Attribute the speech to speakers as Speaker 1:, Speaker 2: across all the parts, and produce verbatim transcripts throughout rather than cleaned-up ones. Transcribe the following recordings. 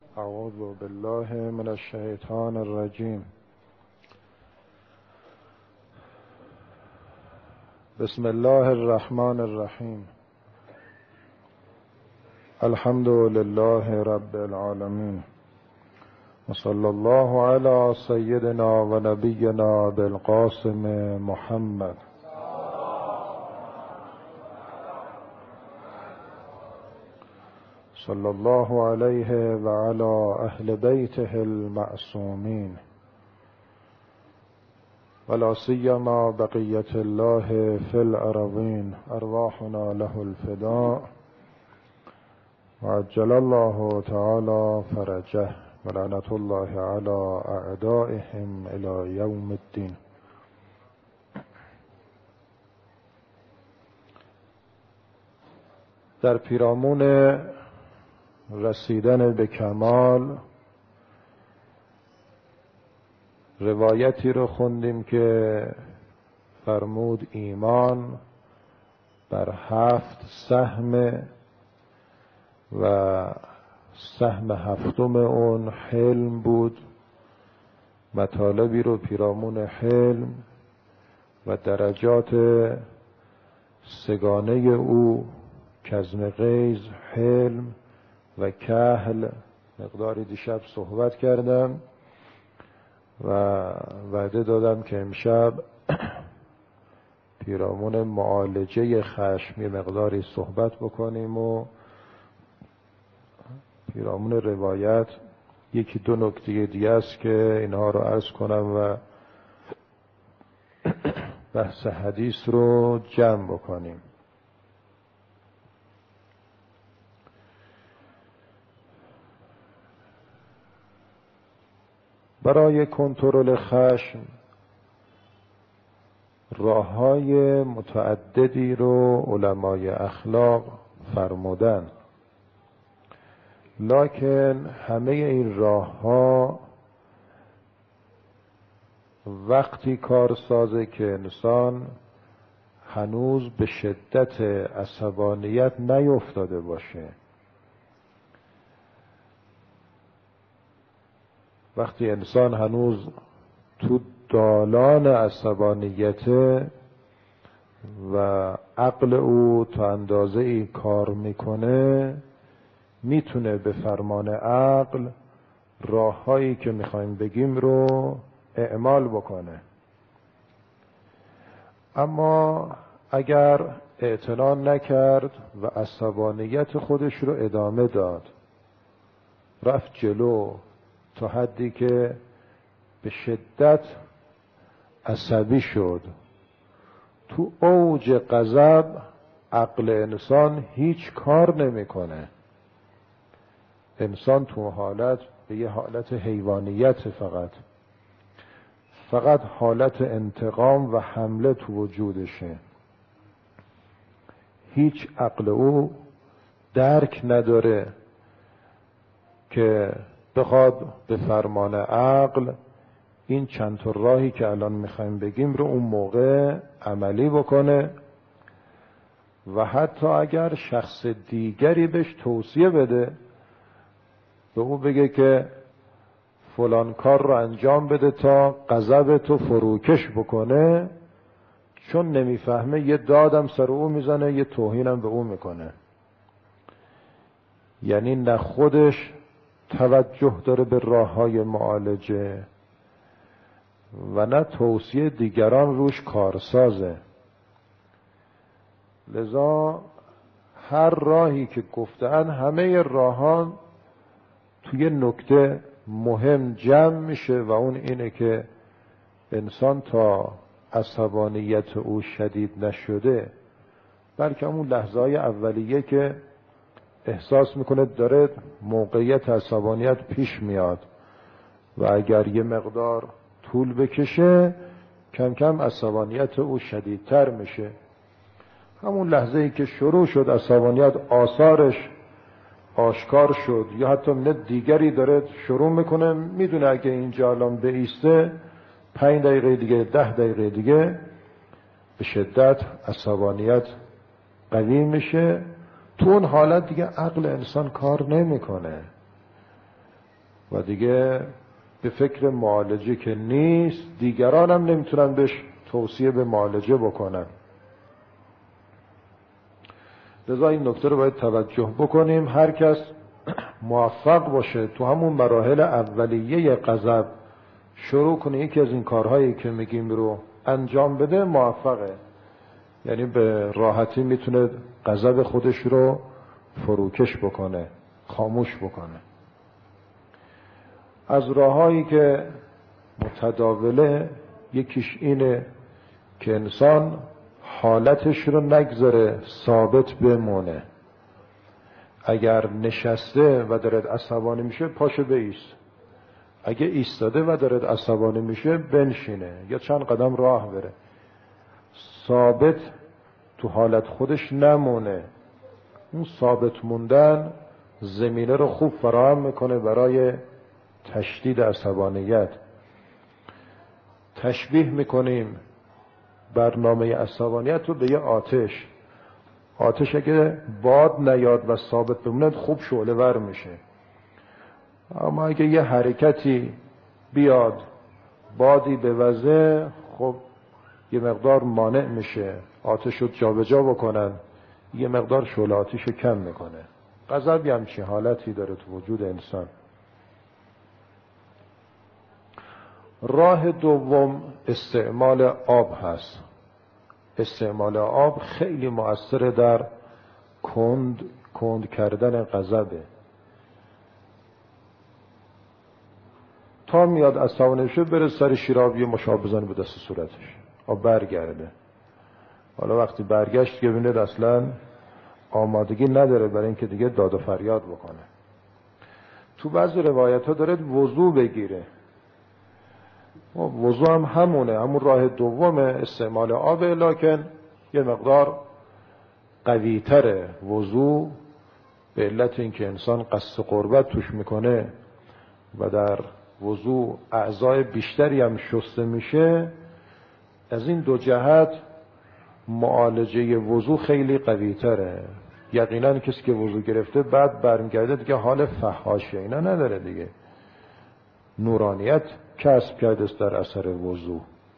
Speaker 1: اعوذ بالله من الشیطان الرجیم. بسم الله الرحمن الرحیم. الحمد لله رب العالمین و صلی الله علی سیدنا و نبینا بالقاسم محمد صلی الله علیه و علی اهل بیته المعصومین ولا سیما بقیة الله فی الارضین ارواحنا له الفداء و عجل الله تعالی فرجه و لعنة الله علی اعدائهم الی یوم الدین. در پیرامون رسیدن به کمال روایتی رو خوندیم که فرمود ایمان بر هفت سهم و سهم هفتم اون حلم بود. مطالبی رو پیرامون حلم و درجات سگانه او کظم غیظ، حلم و کهل مقداری دیشب صحبت کردم و وعده دادم که امشب پیرامون معالجه خشم یه مقداری صحبت بکنیم و پیرامون روایت یکی دو نکته دیگه است که اینها رو عرض کنم و بحث حدیث رو جمع بکنیم. برای کنترل خشم راه‌های متعددی رو علمای اخلاق فرمودن، لکن همه این راه‌ها وقتی کارسازه که انسان هنوز به شدت عصبانیت نیفتاده باشه. وقتی انسان هنوز تو دالان عصبانیته و عقل او تا اندازه ای کار میکنه، میتونه به فرمان عقل راههایی که میخوایم بگیم رو اعمال بکنه. اما اگر اعتنا نکرد و عصبانیت خودش رو ادامه داد، رفت جلو تا حدی که به شدت عصبی شد، تو اوج غضب عقل انسان هیچ کار نمیکنه. انسان تو حالت به یه حالت حیوانیت، فقط فقط حالت انتقام و حمله تو وجودشه. هیچ عقل او درک نداره که بخواد به فرمان عقل این چند تا راهی که الان میخوایم بگیم رو اون موقع عملی بکنه و حتی اگر شخص دیگری بهش توصیه بده، به او بگه که فلان کار رو انجام بده تا غضب تو فروکش بکنه، چون نمیفهمه یه دادم سر او میزنه، یه توهینم به او میکنه. یعنی نه خودش توجه داره به راه‌های معالجه و نه توصیه دیگران روش کارسازه. لذا هر راهی که گفتن، همه راهان توی نکته مهم جمع میشه و اون اینه که انسان تا عصبانیت او شدید نشده، بلکه اون لحظه‌های اولیه که احساس میکنه داره موقعیت عصبانیت پیش میاد و اگر یه مقدار طول بکشه کم کم عصبانیت او شدیدتر میشه. همون لحظه ای که شروع شد عصبانیت آثارش آشکار شد یا حتی من دیگری داره شروع میکنه، میدونه اگه اینجا الان بایسته پنج دقیقه دیگه، ده دقیقه دیگه به شدت عصبانیت قوی میشه. تو اون حالت دیگه عقل انسان کار نمیکنه. و دیگه به فکر معالجه که نیست، دیگران هم نمیتونن بهش توصیه به معالجه بکنن. لذا این نکته رو باید توجه بکنیم. هر کس موفق باشه تو همون مراحل اولیه غضب شروع کنه یکی از این کارهایی که میگیم رو انجام بده، موفقه. یعنی به راحتی میتونه غضب خودش رو فروکش بکنه، خاموش بکنه. از راههایی که متداوله یکیش اینه که انسان حالتش رو نگذاره ثابت بمونه. اگر نشسته و دارد عصبانی میشه پاشه بایست، اگه ایستاده و دارد عصبانی میشه بنشینه یا چند قدم راه بره. ثابت تو حالت خودش نمونه. اون ثابت موندن زمینه رو خوب فراهم میکنه برای تشدید عصبانیت. تشبیه میکنیم برنامه عصبانیت رو به یه آتش. آتش اگه باد نیاد و ثابت بمونه خوب شعله ور میشه، اما اگه یه حرکتی بیاد بادی بوزه خب یه مقدار مانع میشه، آتش رو جابجا بکنن، یه مقدار شعله آتش رو کم میکنه. غضب هم چه حالتی داره تو وجود انسان. راه دوم استعمال آب هست. استعمال آب خیلی مؤثر در کند کند کردن غضبه. تا میاد عصبانی شه بره سر شیرابی مشاب بزنه به دست صورتش، آب برگرده. حالا وقتی برگشت که ببینید اصلا آمادگی نداره برای اینکه دیگه داد و فریاد بکنه. تو بعضی روایت ها داره وضو بگیره. وضو هم همونه، همون راه دوم استعمال آب، لکن یه مقدار قوی تره. وضو به علت اینکه انسان قصد قربت توش میکنه و در وضو اعضای بیشتری هم شسته میشه، از این دو جهت معالجه وضو خیلی قوی تره. یقینا کسی که وضو گرفته بعد برمیگرده دیگه حال فحاشه اینا نداره، دیگه نورانیت کسب کرده است در اثر وضو.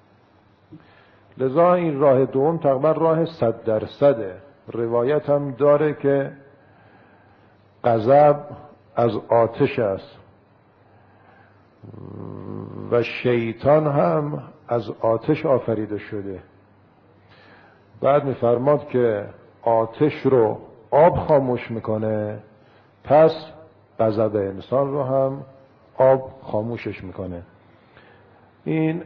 Speaker 1: لذا این راه دوم تقریبا راه صد درصده. روایت هم داره که غضب از آتش است و شیطان هم از آتش آفریده شده. بعد میفرماد که آتش رو آب خاموش میکنه، پس غضب انسان رو هم آب خاموشش میکنه. این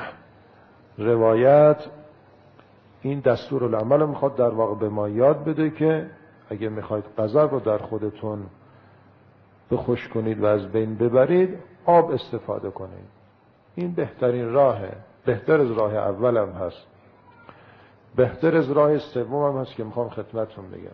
Speaker 1: روایت این دستور العمل میخواد در واقع به ما یاد بده که اگه میخواید غضب رو در خودتون بخوش کنید و از بین ببرید، آب استفاده کنید. این بهترین راهه، بهتر از راه اولم هست، بهتر از راه سوم هم هست که میخوام خدمتتون بگم.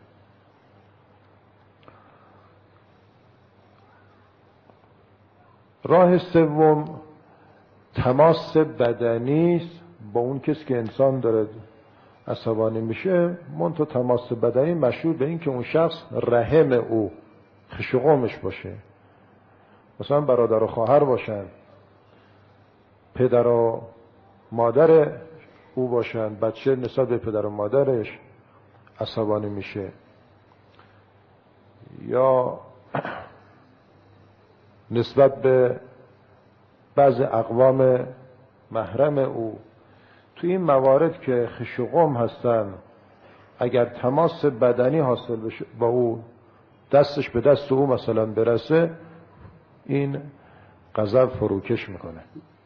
Speaker 1: راه سوم تماس بدنی است با اون کسی که انسان داره عصبانی میشه. منتها تماس بدنی مشهور به این که اون شخص رحم او خش و قومش باشه. مثلا برادر و خواهر باشن، پدر و مادر او باشن، بچه نسبت به پدر و مادرش عصبانی میشه، یا نسبت به بعض اقوام محرم او. تو این موارد که خش و قوم هستن، اگر تماس بدنی حاصل بشه با او، دستش به دست او مثلا برسه، این غضب فروکش میکنه.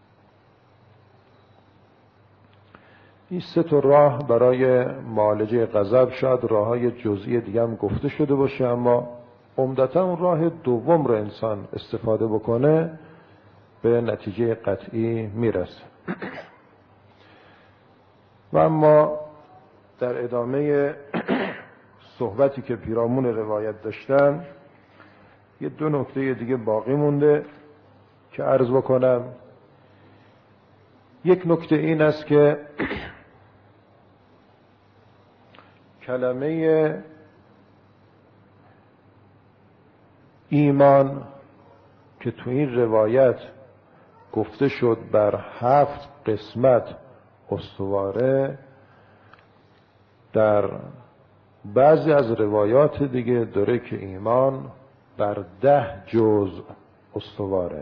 Speaker 1: این سه تا راه برای معالجه غضب، شاید راههای جزئی دیگه هم گفته شده باشه، اما عمدتا اون راه دوم رو انسان استفاده بکنه به نتیجه قطعی میرسه. و اما در ادامه صحبتی که پیرامون روایت داشتن، یه دو نکته دیگه باقی مونده که عرض بکنم. یک نکته این است که کلمه ایمان که تو این روایت گفته شد بر هفت قسمت استواره، در بعضی از روایات دیگه داره که ایمان بر ده جزء استواره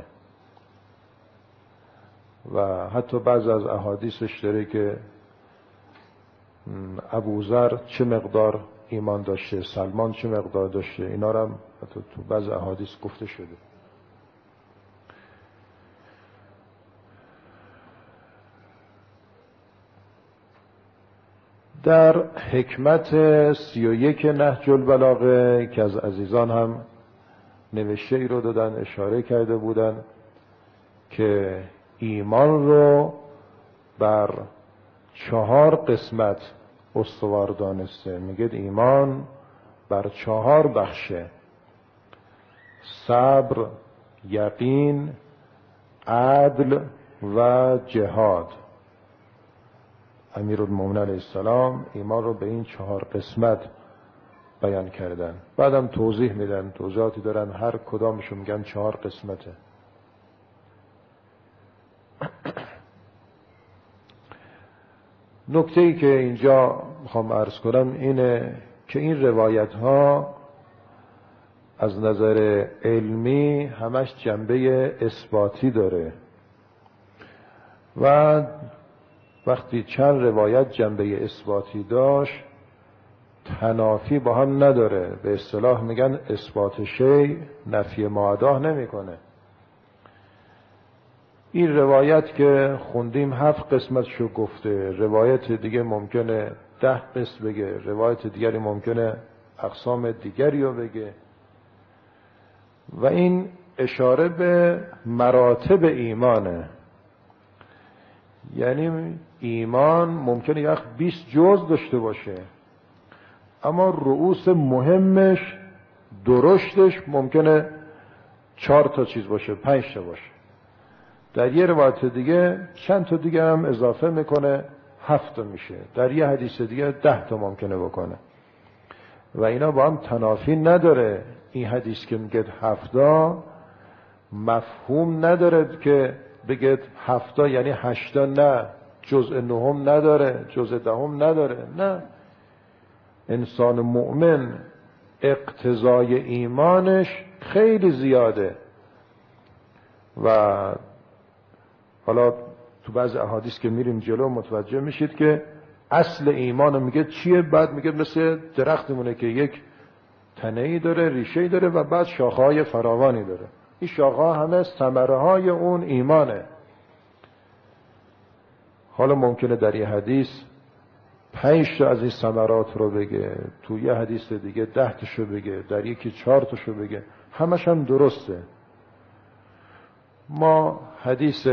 Speaker 1: و حتی بعضی از احادیثش داره که ابوذر چه مقدار ایمان داشته، سلمان چه مقدار داشته، اینا رو هم حتی تو بعضی احادیث گفته شده. در حکمت سی و یک نهج البلاغه که از عزیزان هم نوشته ای رو دادن، اشاره کرده بودن که ایمان رو بر چهار قسمت استوار دانسته. میگه ایمان بر چهار بخشه: صبر، یقین، عدل و جهاد. امیرالمومنین علیه السلام ایمان رو به این چهار قسمت بیان کردن. بعدم توضیح میدن، توضیحاتی دارن، هر کدامشون میگن چهار قسمته. نکته ای که اینجا میخوام عرض کنم اینه که این روایت ها از نظر علمی همش جنبه اثباتی داره و وقتی چند روایت جنبه اثباتی داشت تنافی با هم نداره. به اصطلاح میگن اثبات شی نفی معداه نمیکنه. این روایت که خوندیم هفت قسمتشو گفته، روایت دیگه ممکنه ده قسم بگه، روایت دیگری ممکنه اقسام دیگری رو بگه و این اشاره به مراتب ایمانه. یعنی ایمان ممکنه یک بیست جزء داشته باشه اما رؤوس مهمش درشتش ممکنه چهار تا چیز باشه، پنج تا باشه. در یه روایت دیگه چند تا دیگه هم اضافه میکنه، هفت تا میشه. در یه حدیث دیگه ده تا ممکنه بکنه و اینا با هم تنافی نداره. این حدیث که میگه هفتا مفهوم نداره که بگید هفتا یعنی هشتا، نه. جزء نهم نداره، جزء دهم نداره، نه. انسان مؤمن اقتضای ایمانش خیلی زیاده و حالا تو بعض احادیث که میریم جلو متوجه میشید که اصل ایمان میگه چیه. بعد میگه مثل درخت میمونه که یک تنه‌ای داره، ریشه‌ای داره و بعد شاخه‌های فراوانی داره. این شاخه‌ها همه ثمره‌های اون ایمانه. حالا ممکنه در یه حدیث پنج تا از این ثمرات رو بگه، تو یه حدیث دیگه ده تاشو بگه، در یکی چهار تاشو بگه، همش هم درسته. ما حدیث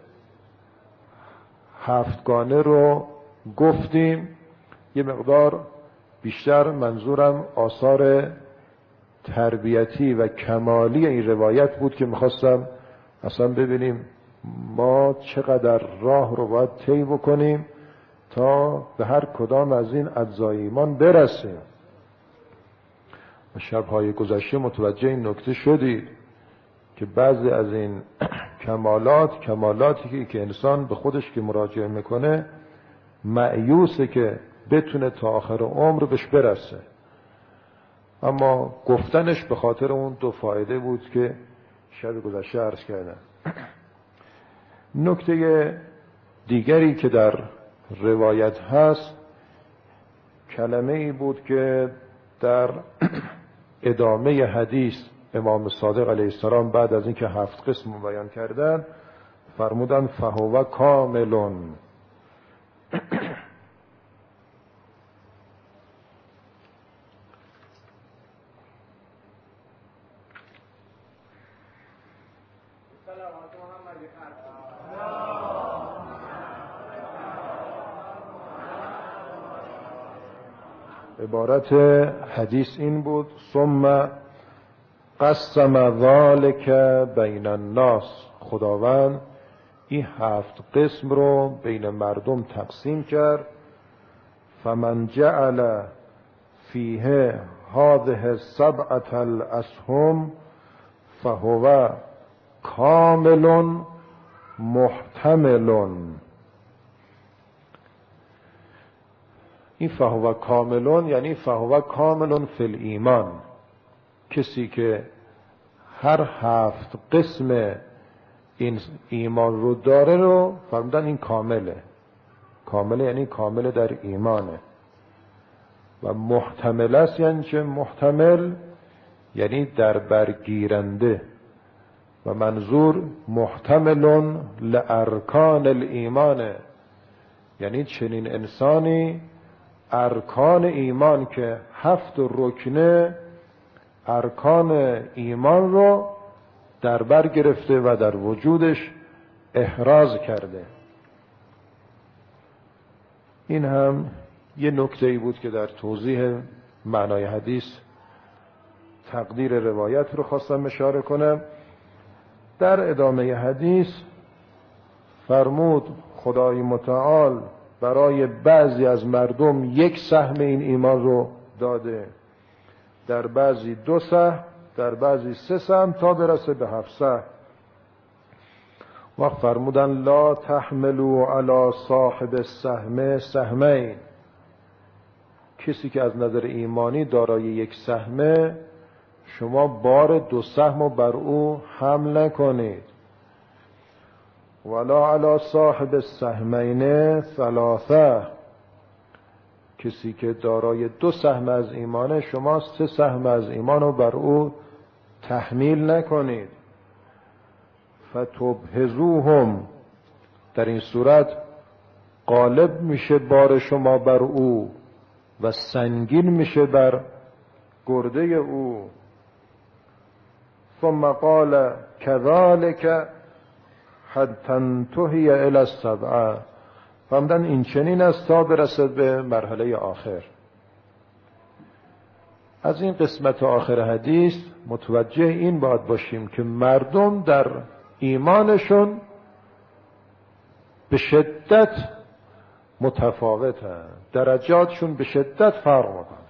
Speaker 1: هفتگانه رو گفتیم، یه مقدار بیشتر منظورم آثار تربیتی و کمالی این روایت بود که میخواستم اصلا ببینیم ما چقدر راه رو باید طی بکنیم تا به هر کدام از این اجزای ایمان برسیم. شب‌های گذشته متوجه این نکته شدید که بعضی از این کمالات کمالاتی که انسان به خودش که مراجعه میکنه مأیوسه که بتونه تا آخر عمر بهش برسه، اما گفتنش به خاطر اون دو فایده بود که شب گذشته عرض کردم. نکته دیگری که در روایت هست کلمه ای بود که در ادامه حدیث امام صادق علیه السلام بعد از اینکه هفت قسم بیان کردن فرمودن فهو کاملون. عبارت حدیث این بود ثم قسم ذلک بین الناس. خداوند این هفت قسم رو بین مردم تقسیم کرد. فمن جعل فیه هذه السبعة الاسهم فهو کامل محتمل. این فهو کاملون یعنی فهو کاملون فی الایمان، کسی که هر هفت قسم این ایمان رو داره رو فرمودن این کامله. کامله یعنی کامل در ایمانه. و محتمل است یعنی چه؟ محتمل یعنی در برگیرنده. و منظور محتمل لارکان الایمان، یعنی چنین انسانی ارکان ایمان که هفت رکنه ارکان ایمان رو در بر گرفته و در وجودش احراز کرده. این هم یه نکته‌ای بود که در توضیح معنای حدیث تقدیر روایت رو خواستم اشاره کنم. در ادامه حدیث فرمود خدای متعال برای بعضی از مردم یک سهم این ایمان رو داده، در بعضی دو سهم، در بعضی سه سهم، تا برسه به هفت سهم. و فرمودن لا تحملوا علی صاحب السهم سهمین، کسی که از نظر ایمانی دارای یک سهمه شما بار دو سهم رو بر او حمل نکنید. ولا علی صاحب السهمین ثلاثه، کسی که دارای دو سهم از ایمانه شما سه سهم از ایمان رو بر او تحمیل نکنید. فتبهزوهم، در این صورت غالب میشه بار شما بر او و سنگین میشه بر گرده او. ثم قال كذلك حتى تنتهي الى السبعه، فهمدن این چنین است تا برسد به مرحله آخر. از این قسمت آخر حدیث متوجه این باید باشیم که مردم در ایمانشون به شدت متفاوتن، درجاتشون به شدت فرق میکنه.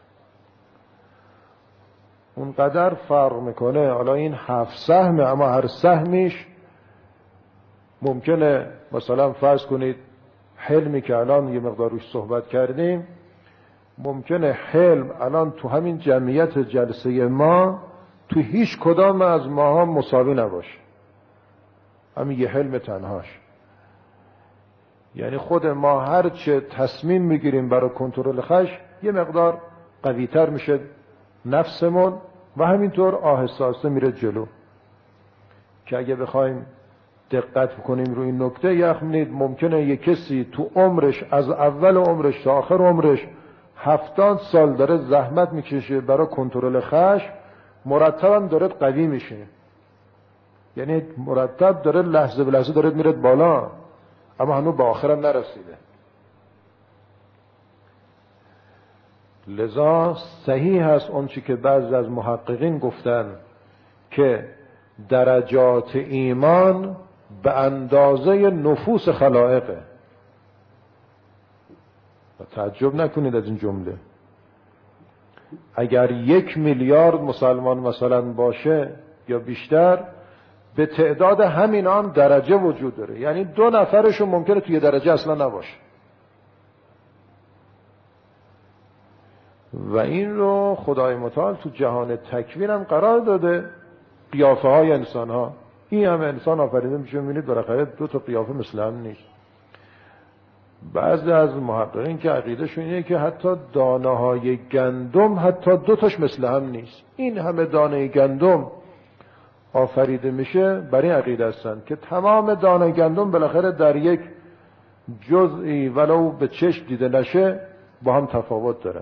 Speaker 1: اونقدر فرق میکنه، حالا این هفت سهمه اما هر سهمیش ممکنه مثلا فرض کنید حلمی که الان یه مقدار روش صحبت کردیم، ممکنه حلم الان تو همین جمعیت جلسه ما تو هیچ کدام از ماها مساوی نباشه، همین یه حلم تنهاش. یعنی خود ما هر چه تصمیم میگیریم برای کنترل خشم یه مقدار قوی‌تر میشه نفسمون و همینطور آهسته آهسته میره جلو. که اگه بخوایم دقت کنیم روی این نکته، یعنی ممکنه یک کسی تو عمرش از اول عمرش تا آخر عمرش هفتاد سال داره زحمت میکشه برای کنترل خشم، مرتبا داره قوی میشه، یعنی مرتب داره لحظه به لحظه داره میره بالا، اما هنوز به آخرم نرسیده. لذا صحیح هست اون چی که بعضی از محققین گفتن که درجات ایمان به اندازه نفوس خلائقه. و تعجب نکنید از این جمله. اگر یک میلیارد مسلمان مثلا باشه یا بیشتر، به تعداد همین آن درجه وجود داره، یعنی دو نفرشون ممکنه توی درجه اصلا نباشه. و این رو خدای متعال تو جهان تکوین هم قرار داده، قیافه های انسان ها. این همه انسان آفریده میشه، میبینید بالاخره دو تا قیافه مثل هم نیست. بعضی از محققین که عقیدهشون اینه که حتی دانه های گندم حتی دو تاش مثل هم نیست. این همه دانه گندم آفریده میشه، برای عقیده هستن که تمام دانه گندم بالاخره در یک جزئی ولو به چشم دیده نشه با هم تفاوت دارن.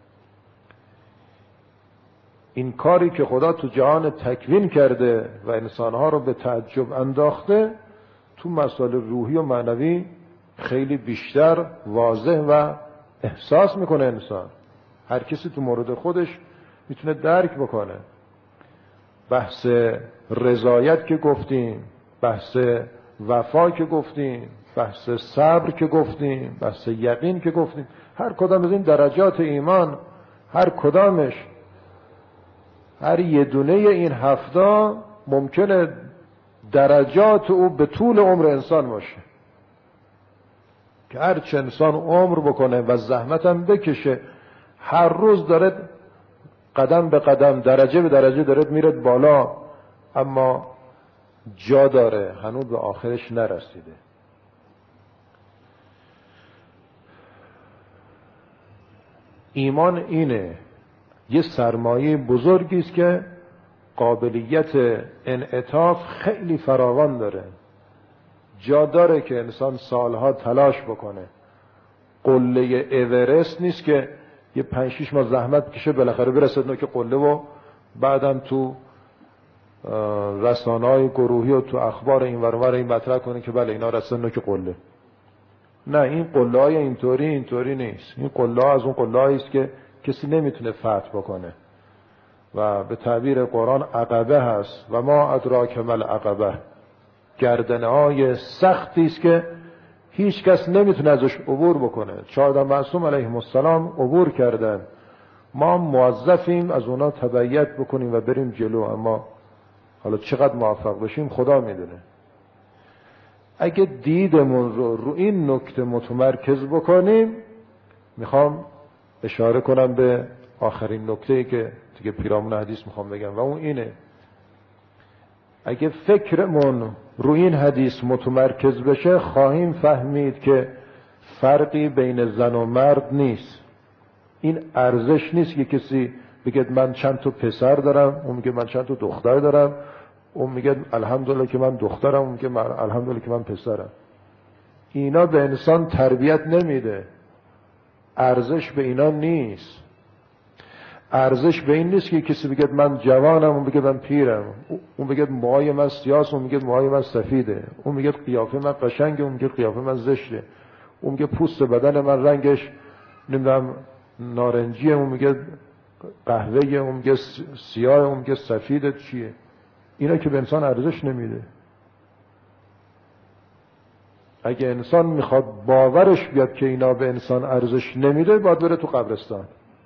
Speaker 1: این کاری که خدا تو جهان تکوین کرده و انسانها رو به تعجب انداخته، تو مسائل روحی و معنوی خیلی بیشتر واضح و احساس میکنه انسان. هر کسی تو مورد خودش میتونه درک بکنه. بحث رضایت که گفتیم، بحث وفا که گفتیم، بحث صبر که گفتیم، بحث یقین که گفتیم، هر کدام از این درجات ایمان، هر کدامش، هر یه دونه این هفته ممکنه درجات او به طول عمر انسان باشه که هر چه انسان عمر بکنه و زحمت هم بکشه، هر روز داره قدم به قدم درجه به درجه داره میره بالا، اما جا داره، هنوز به آخرش نرسیده. ایمان اینه، یه سرمایه بزرگی است که قابلیت انعطاف خیلی فراوان داره، جا داره که انسان سالها تلاش بکنه. قله اورست نیست که یه پنج شیش ماه زحمت کشه بالاخره برسه نوک قله و بعدم تو رسانه‌های گروهی و تو اخبار این ور اون این مطرح کنه که بله اینا رسیدن نوک قله. نه، این قله‌های اینطوری اینطوری نیست. این قله از اون قله‌ای است که کسی نمیتونه فتح بکنه و به تعبیر قرآن عقبه هست. و ما ادراک ما العقبه، گردنه‌های سختی است که هیچ کس نمیتونه ازش عبور بکنه. چهارده معصوم علیهم السلام عبور کردن، ما موظفیم از اونا تبعیت بکنیم و بریم جلو، اما حالا چقدر موفق بشیم خدا میدونه. اگه دیدمون رو رو این نکته متمرکز بکنیم، میخوام اشاره کنم به آخرین نکته‌ای که دیگه پیرامون حدیث میخوام بگم و اون اینه، اگه فکرمون رو این حدیث متمرکز بشه خواهیم فهمید که فرقی بین زن و مرد نیست. این ارزش نیست که کسی بگه من چند تا پسر دارم، اون میگه من چند تا دختر دارم، اون میگه الحمدلله که من دخترم، اون میگه الحمدلله که من پسرم. اینا به انسان تربیت نمیده. ارزش به اینا نیست. ارزش به این نیست که کسی بگه من جوانم، اون بگه من پیرم، اون بگه موهای من سیاست، اون میگه موهای من سفیده، اون میگه قیافه من قشنگه، اون میگه قیافه من زشته، اون میگه پوست بدن من رنگش نمیدونم نارنجیه، اون میگه قهوه‌ایه، اون میگه سیاه، اون میگه سفیده. چیه اینا که به انسان ارزش نمیده. اگه انسان میخواد باورش بیاد که اینا به انسان ارزش نمیده، باید بره تو قبرستان،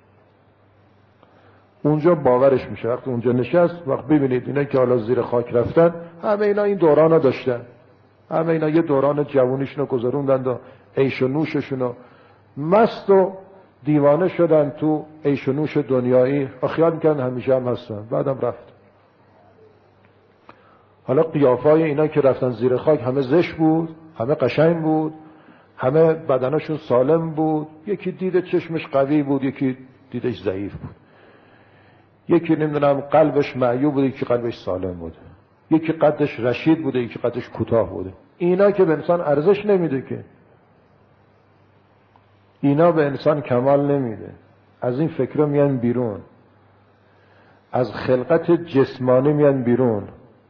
Speaker 1: اونجا باورش میشه. وقتی اونجا نشست، وقت ببینید اینا که حالا زیر خاک رفتن، همه اینا این دوران ها داشتن، همه اینا یه دوران جوونیشونو گذروندن و عیش و نوششونو، مست و دیوانه شدن تو عیش و نوش دنیایی و خیال میکنن همیشه هم هستن، بعدم رفت. حالا قیافای اینا که رفتن زیر خاک همه زشت بود، همه قشنگ بود، همه بدنشون سالم بود، یکی دید چشمش قوی بود، یکی دیدش ضعیف بود، یکی نمیدونم قلبش معیوب بود، یکی قلبش سالم بود، یکی قدش رشید بوده، یکی قدش کوتاه بوده. اینا که به انسان ارزش نمیده، که اینا به انسان کمال نمیده. از این فکر میان بیرون، از خلقت جسمانی میان بیرون.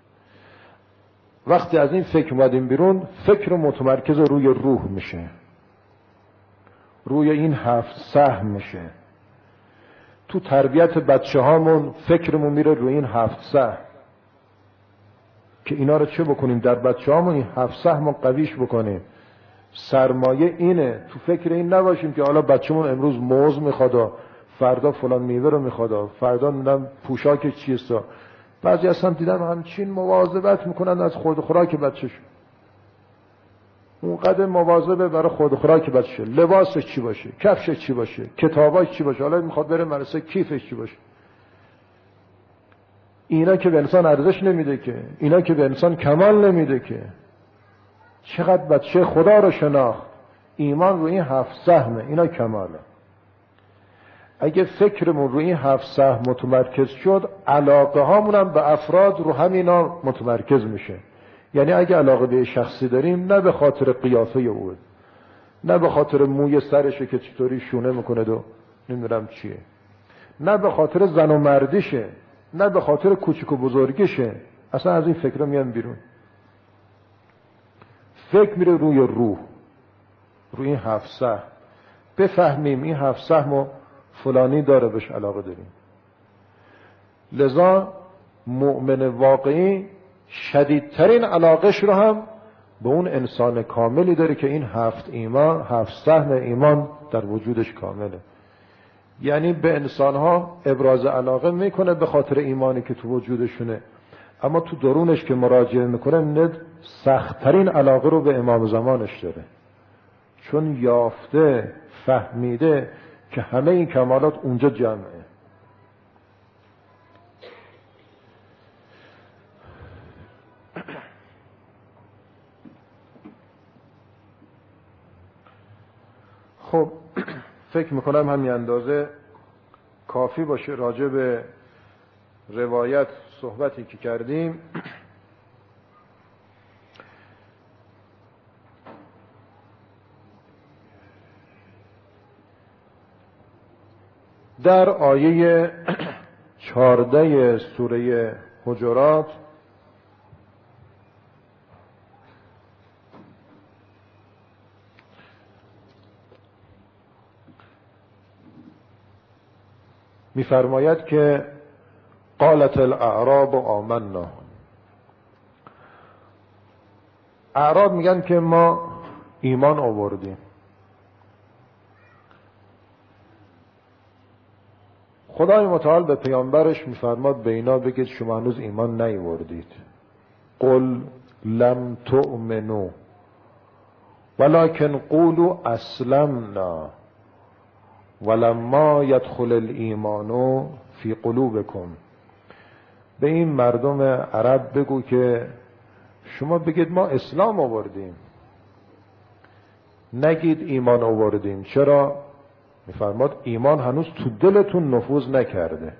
Speaker 1: وقتی از این فکر اومدیم بیرون، فکر متمرکز روی روح میشه، روی این هفت سهم میشه. تو تربیت بچه هامون فکرمون میره روی این هفت سهم که اینا رو چه بکنیم در بچه هامون این هفت سهم رو قویش بکنیم. سرمایه اینه، تو فکر این نباشیم که حالا بچه‌مون امروز موز میخواد، فردا فلان میوه رو میخواد، فردا میدم پوشاک چیستا. بعضی اصلا دیدن همچین مواظبت میکنن از خورد خوراک بچه‌شون، اونقدر مواظبه برای خورد خوراک بچه، لباسش چی باشه، کفشش چی باشه، کتاباش چی باشه، حالا میخواد بره مدرسه کیفش چی باشه. اینا که به انسان ارزش نمیده، که اینا که به انسان کمال نمیده. که چقدر بچه خدا رو شناخت، ایمان روی این هفت سهمه، اینا کماله. اگه فکرمون روی این هفت سهم متمرکز شد، علاقه هامون هم به افراد رو همینا متمرکز میشه. یعنی اگه علاقه به شخصی داریم، نه به خاطر قیافه او، نه به خاطر موی سرشه که چطوری شونه میکنه و نمیدونم چیه، نه به خاطر زن و مردیشه، نه به خاطر کوچیک و بزرگیشه، اصلا از این فکر میان بیرون. فکر میره روی روح، روی این هفت سهم. بفهمیم این هفت سهم فلانی داره، بهش علاقه داریم. لذا مؤمن واقعی شدیدترین علاقش رو هم به اون انسان کاملی داره که این هفت ایمان، هفت سهم ایمان در وجودش کامله. یعنی به انسانها ابراز علاقه میکنه به خاطر ایمانی که تو وجودشونه، اما تو درونش که مراجعه میکنه نه سختترین علاقه رو به امام زمانش داره، چون یافته فهمیده که همه این کمالات اونجا جمعه. خب فکر میکنم همین اندازه کافی باشه راجع به روایت صحبتی که کردیم. در آیه چهارده سوره حجرات می‌فرماید که قالت الاعراب آمنا. اعراب میگن که ما ایمان آوردیم. خدای متعال به پیامبرش میفرماد به اینا بگید شما هنوز ایمان نیاوردید. قل لم تؤمنوا ولكن قولوا اسلمنا ولما يدخل الایمان فی قلوبکم. به این مردم عرب بگو که شما بگید ما اسلام آوردیم، نگید ایمان آوردیم. چرا؟ میفرماد ایمان هنوز تو دلتون نفوذ نکرده.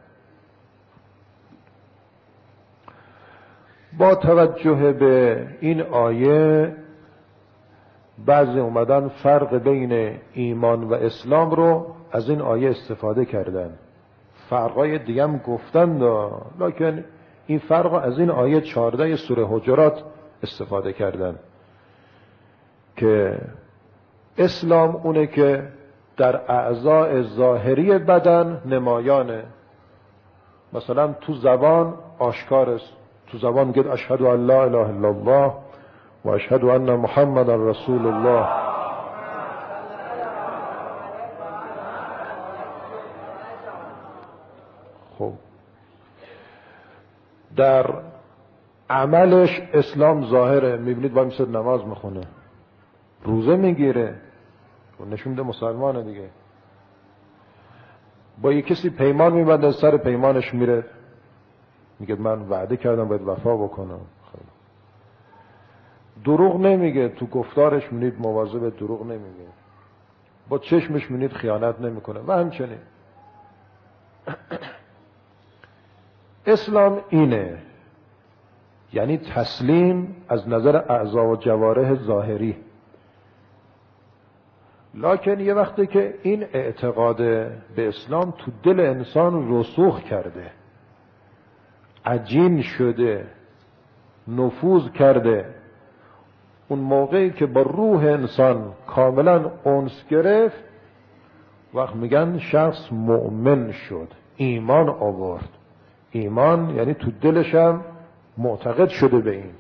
Speaker 1: با توجه به این آیه بعضی اومدن فرق بین ایمان و اسلام رو از این آیه استفاده کردن، فرقای دیگه هم گفتن دا. لکن این فرق از این آیه چهارده سوره حجرات استفاده کردن که اسلام اونه که در اعضاء ظاهری بدن نمایانه. مثلا تو زبان آشکار است، تو زبان میگه اشهد ان لا اله الا الله و اشهد ان محمد رسول الله. خب در عملش اسلام ظاهره. میبینید با میسد نماز میخونه، روزه میگیره، نشون ده مسلمانه دیگه. با یک کسی پیمان میبنده، سر پیمانش میره میگه من وعده کردم باید وفا بکنم. خیلی دروغ نمیگه، تو گفتارش میبینید مواظب دروغ نمیگه، با چشمش میبینید خیانت نمیکنه و همچنین. اسلام اینه، یعنی تسلیم از نظر اعضا و جوارح ظاهری. لکن یه وقتی که این اعتقاد به اسلام تو دل انسان رسوخ کرده، عجین شده، نفوذ کرده، اون موقعی که با روح انسان کاملا انس گرفت، وقت میگن شخص مؤمن شد، ایمان آورد. ایمان یعنی تو دلش هم معتقد شده به این.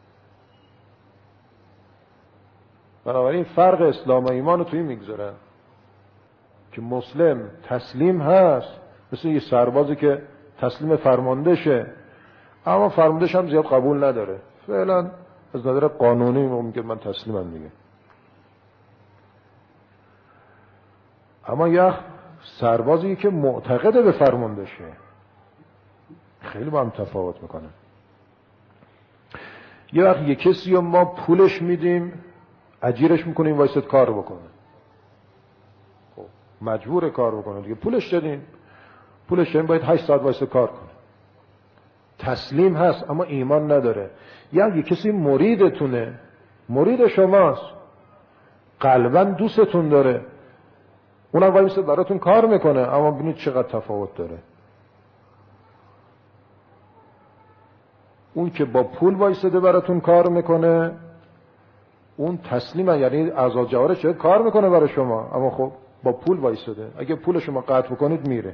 Speaker 1: بنابراین فرق اسلام و ایمان رو توی میگذارن که مسلم تسلیم هست، مثل یه سربازی که تسلیم فرماندهشه، اما فرماندهش هم زیاد قبول نداره، فعلا از نظر قانونی میگه من تسلیمم دیگه. اما یه سربازی که معتقده به فرماندهشه خیلی با هم تفاوت میکنه. یه وقت یه کسی رو ما پولش میدیم، اجیرش میکنیم وایسد کار بکنه، خب مجبور کار بکنه دیگه، پولش دادین، پولش دادین باید هشت ساعت وایسد کار کنه. تسلیم هست اما ایمان نداره. یا یه کسی مریدتونه، مرید شماست، قلباً دوستتون داره، اونم وایسد براتون کار میکنه، اما ببینید چقدر تفاوت داره. اون که با پول وایساده براتون کار میکنه، اون تسلیمه، یعنی اعضا جوارح چه کار میکنه برای شما، اما خب با پول وایساده. اگه پول شما قطع بکنید میره.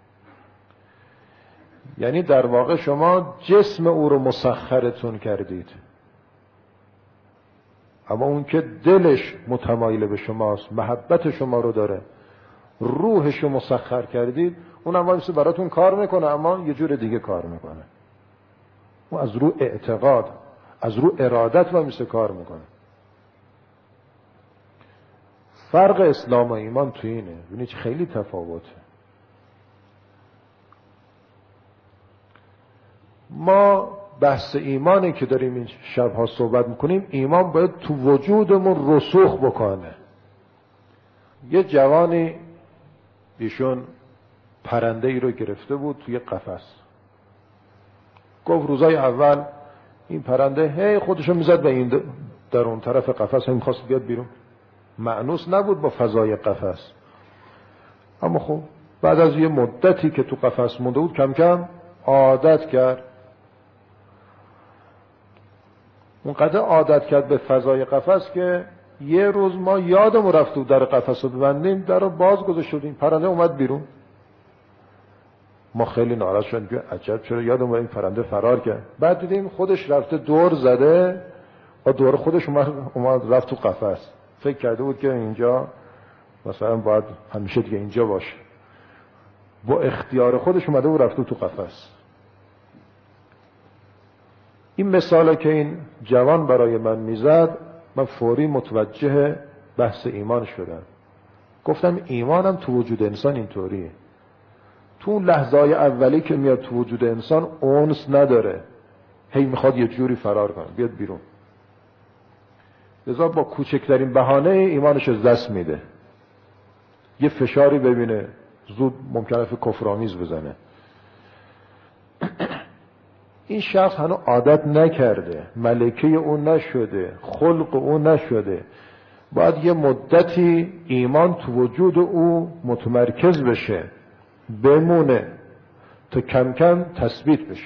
Speaker 1: یعنی در واقع شما جسم او رو مسخرتون کردید، اما اون که دلش متمایل به شماست، محبت شما رو داره، روحش رو مسخر کردید، اون هم وایساده براتون کار میکنه، اما یه جور دیگه کار میکنه. اون از رو اعتقاد، از رو ارادت و میسه کار میکنه. فرق اسلام و ایمان تو اینه، ببینید خیلی تفاوته. ما بحث ایمانی که داریم این شبها صحبت میکنیم، ایمان باید تو وجودمون رسوخ بکنه. یه جوانی ایشون پرنده ای رو گرفته بود توی قفس، گفت روزای اول این پرنده هی خودشو میزد به این در اون طرف قفس، هم میخواست بیاد بیرون، مأنوس نبود با فضای قفس. اما خب بعد از یه مدتی که تو قفس مونده بود کم کم عادت کرد. اونقدر عادت کرد به فضای قفس که یه روز ما یادمون رفت در قفس رو ببندیم، در رو باز گذاشتیم، پرنده اومد بیرون. ما خیلی ناراحت شدیم که عجب چرا یادمون این پرنده فرار کرد. بعد دیدیم خودش رفته دور زده و دور خودش اومد, اومد رفت تو قفس. فکر کرده بود که اینجا مثلا باید همیشه دیگه اینجا باشه، با اختیار خودش اومده و رفته تو قفس. این مثاله که این جوان برای من میزد، من فوری متوجه بحث ایمان شدم. گفتم ایمانم تو وجود انسان اینطوریه، تو اون لحظه‌های اولی که میاد تو وجود انسان اونس نداره، هی میخواد یه جوری فرار کنه بیاد بیرون، لذا با کوچکترین بهانه ایمانش از دست میده. یه فشاری ببینه زود ممکنه کفرآمیز بزنه. این شخص هنوز عادت نکرده، ملکه اون نشده، خلق اون نشده، باید یه مدتی ایمان تو وجود او متمرکز بشه، بمونه تا کم کم تثبیت بشه.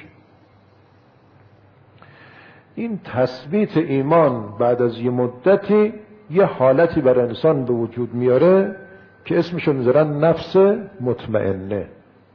Speaker 1: این تثبیت ایمان بعد از یه مدتی یه حالتی بر انسان به وجود میاره که اسمشو میذارن نفس مطمئنه.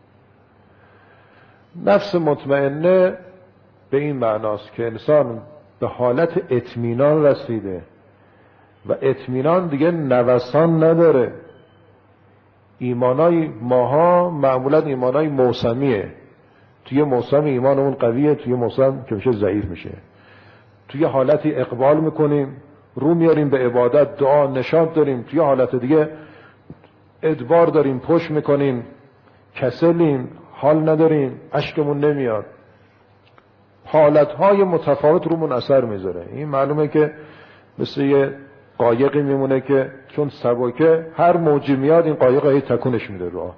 Speaker 1: نفس مطمئنه به این معناست که انسان به حالت اطمینان رسیده و اطمینان دیگه نوسان نداره. ایمانای ماها معمولا ایمانای موسمیه، توی موسم ایمانمون قویه، توی موسم که میشه ضعیف میشه. توی حالتی اقبال میکنیم، رو میاریم به عبادت، دعا، نشاط داریم، توی حالت دیگه ادبار داریم، پشت میکنیم، کسلیم، حال نداریم، اشکمون نمیاد. حالتهای متفاوت رومون اثر میذاره. این معلومه که مثل یه قایقی میمونه که چون سبکه هر موجی میاد این قایق هی تکونش میده راه.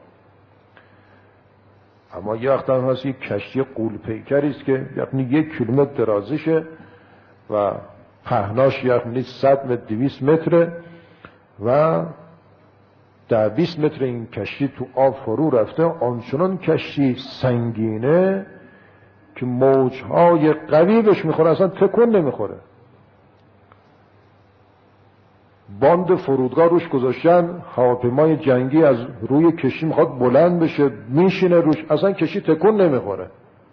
Speaker 1: اما یه وقت هم هست یک کشتی قول پیکری است که یعنی یک کیلومتر درازیشه و پهناش یعنی صد متر دویست متره و در بیست متر این کشتی تو آب فرو رفته. آنچنان کشتی سنگینه که موجهای قوی بهش میخوره، اصلا تکون نمیخوره. باند فرودگاه روش گذاشتن، هواپیمای جنگی از روی کشتی میخواد بلند بشه، میشینه روش، اصلا کشتی تکون نمیخوره.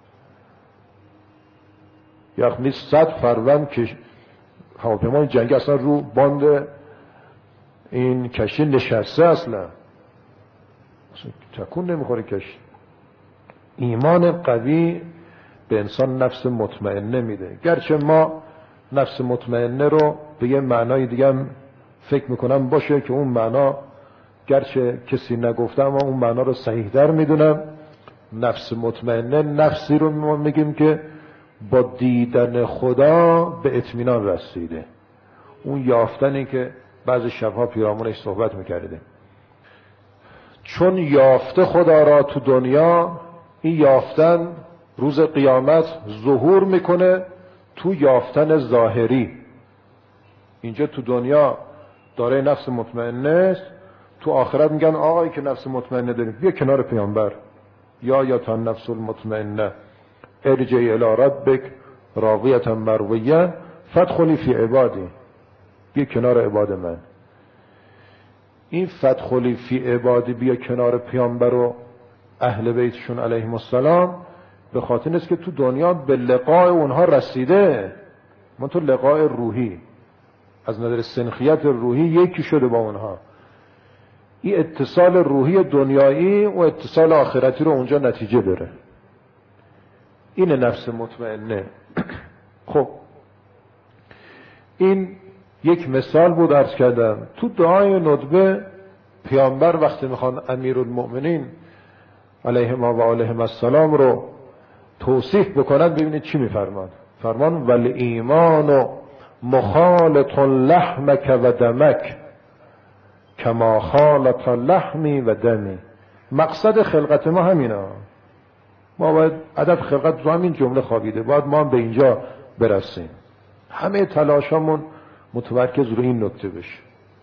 Speaker 1: یعنی صد فروند کش... هواپیمای جنگی اصلا رو باند این کشتی نشسته، اصلا اصلا تکون نمیخوره کشتی. ایمان قوی به انسان نفس مطمئنه میده. گرچه ما نفس مطمئنه رو به یه معنای دیگه هم فکر میکنم باشه که اون معنا گرچه کسی نگفته اما اون معنا رو صحیح در میدونم. نفس مطمئنه نفسی رو ما میگیم که با دیدن خدا به اطمینان رسیده. اون یافتنی که بعضی شبها پیرامونش صحبت میکردیم، چون یافته خدا را تو دنیا، این یافتن روز قیامت ظهور میکنه تو یافتن ظاهری. اینجا تو دنیا داره نفس مطمئنه است، تو آخرت میگن آقایی که نفس مطمئنه داریم بیا کنار پیامبر، یا یا تا نفس المطمئنه ارجعی الی ربک راضیة مرضیة فادخلی فی عبادی، بیا کنار عباد من. این فادخلی فی عبادی، بیا کنار پیامبر و اهل بیتشون علیهم السلام، به خاطر نیست که تو دنیا به لقاء اونها رسیده، من تو لقاء روحی از نظر سنخیت روحی یکی شده با اونها. این اتصال روحی دنیایی و اتصال آخرتی رو اونجا نتیجه بره. این نفس مطمئنه. خب این یک مثال بود عرض کردم. تو دعای ندبه پیامبر وقتی میخوان امیرالمؤمنین علیهم و علیهم السلام رو توصیف بکنن ببینید چی میفرمان. فرمان ول ایمان و مخالط لحمک و دمک کما خالط لحمی و دمی. مقصد خلقت ما همینا. ما باید عدد خلقت رو همین جمله خوابیده، باید ما هم به اینجا برسیم. همه تلاشامون متمرکز روی این نکته بشه